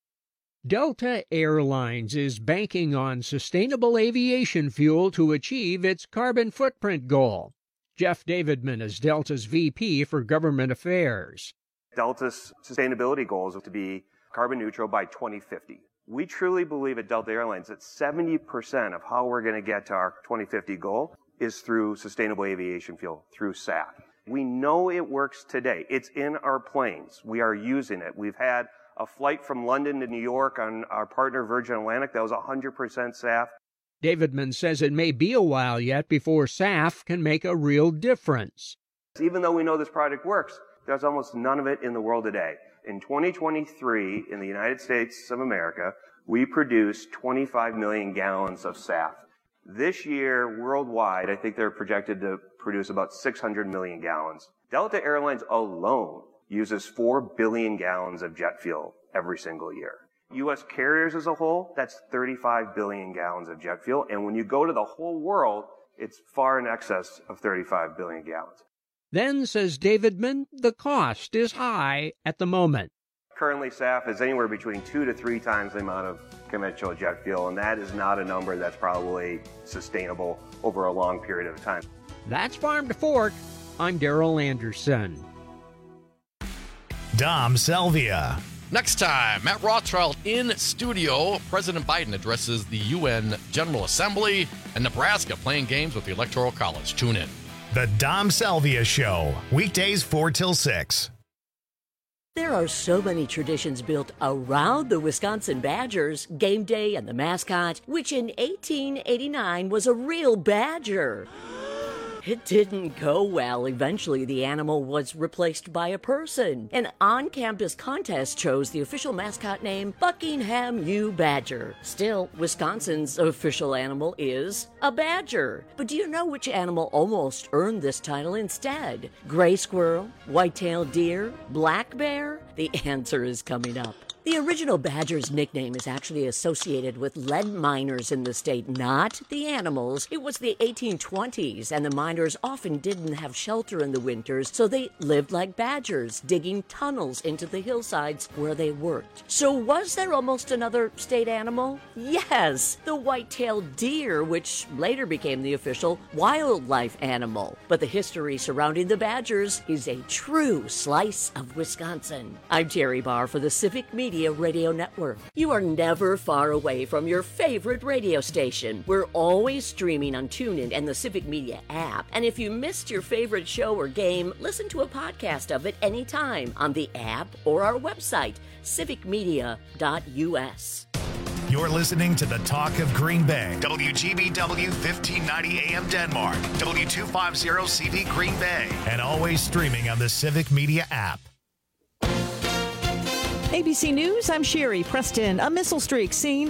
S11: Delta Airlines is banking on sustainable aviation fuel to achieve its carbon footprint goal. Jeff Davidman is Delta's V P for Government Affairs.
S23: Delta's sustainability goal is to be carbon neutral by twenty fifty. We truly believe at Delta Airlines that seventy percent of how we're going to get to our twenty fifty goal is through sustainable aviation fuel, through S A F. We know it works today. It's in our planes. We are using it. We've had a flight from London to New York on our partner Virgin Atlantic that was one hundred percent S A F.
S11: Davidman says it may be a while yet before S A F can make a real difference.
S23: Even though we know this product works, there's almost none of it in the world today. In twenty twenty-three, in the United States of America, we produced twenty-five million gallons of S A F. This year, worldwide, I think they're projected to produce about six hundred million gallons. Delta Airlines alone uses four billion gallons of jet fuel every single year. U S carriers as a whole, that's thirty-five billion gallons of jet fuel. And when you go to the whole world, it's far in excess of thirty-five billion gallons.
S11: Then, says Davidman, the cost is high at the moment.
S23: Currently, S A F is anywhere between two to three times the amount of conventional jet fuel, and that is not a number that's probably sustainable over a long period of time.
S11: That's Farm to Fork. I'm Daryl Anderson.
S1: Dom Selvia.
S24: Next time, Matt Rothschild in studio. President Biden addresses the U N General Assembly, and Nebraska playing games with the Electoral College. Tune in.
S1: The Dom Selvia Show, weekdays four till six.
S22: There are so many traditions built around the Wisconsin Badgers, game day and the mascot, which in eighteen eighty-nine was a real badger. It didn't go well. Eventually, the animal was replaced by a person. An on-campus contest chose the official mascot name Buckingham U. Badger. Still, Wisconsin's official animal is a badger. But do you know which animal almost earned this title instead? Gray squirrel, white-tailed deer, black bear? The answer is coming up. The original badger's nickname is actually associated with lead miners in the state, not the animals. It was the eighteen twenties, and the miners often didn't have shelter in the winters, so they lived like badgers, digging tunnels into the hillsides where they worked. So was there almost another state animal? Yes, the white-tailed deer, which later became the official wildlife animal. But the history surrounding the badgers is a true slice of Wisconsin. I'm Terry Barr for the Civic Media Radio Network. You are never far away from your favorite radio station. We're always streaming on TuneIn and the Civic Media app. And if you missed your favorite show or game, listen to a podcast of it anytime on the app or our website, civic media dot u s.
S1: You're listening to the Talk of Green Bay. W G B W fifteen ninety A M Denmark. W two fifty C V Green Bay. And always streaming on the Civic Media app.
S4: A B C News, I'm Sherry Preston. A missile streak seen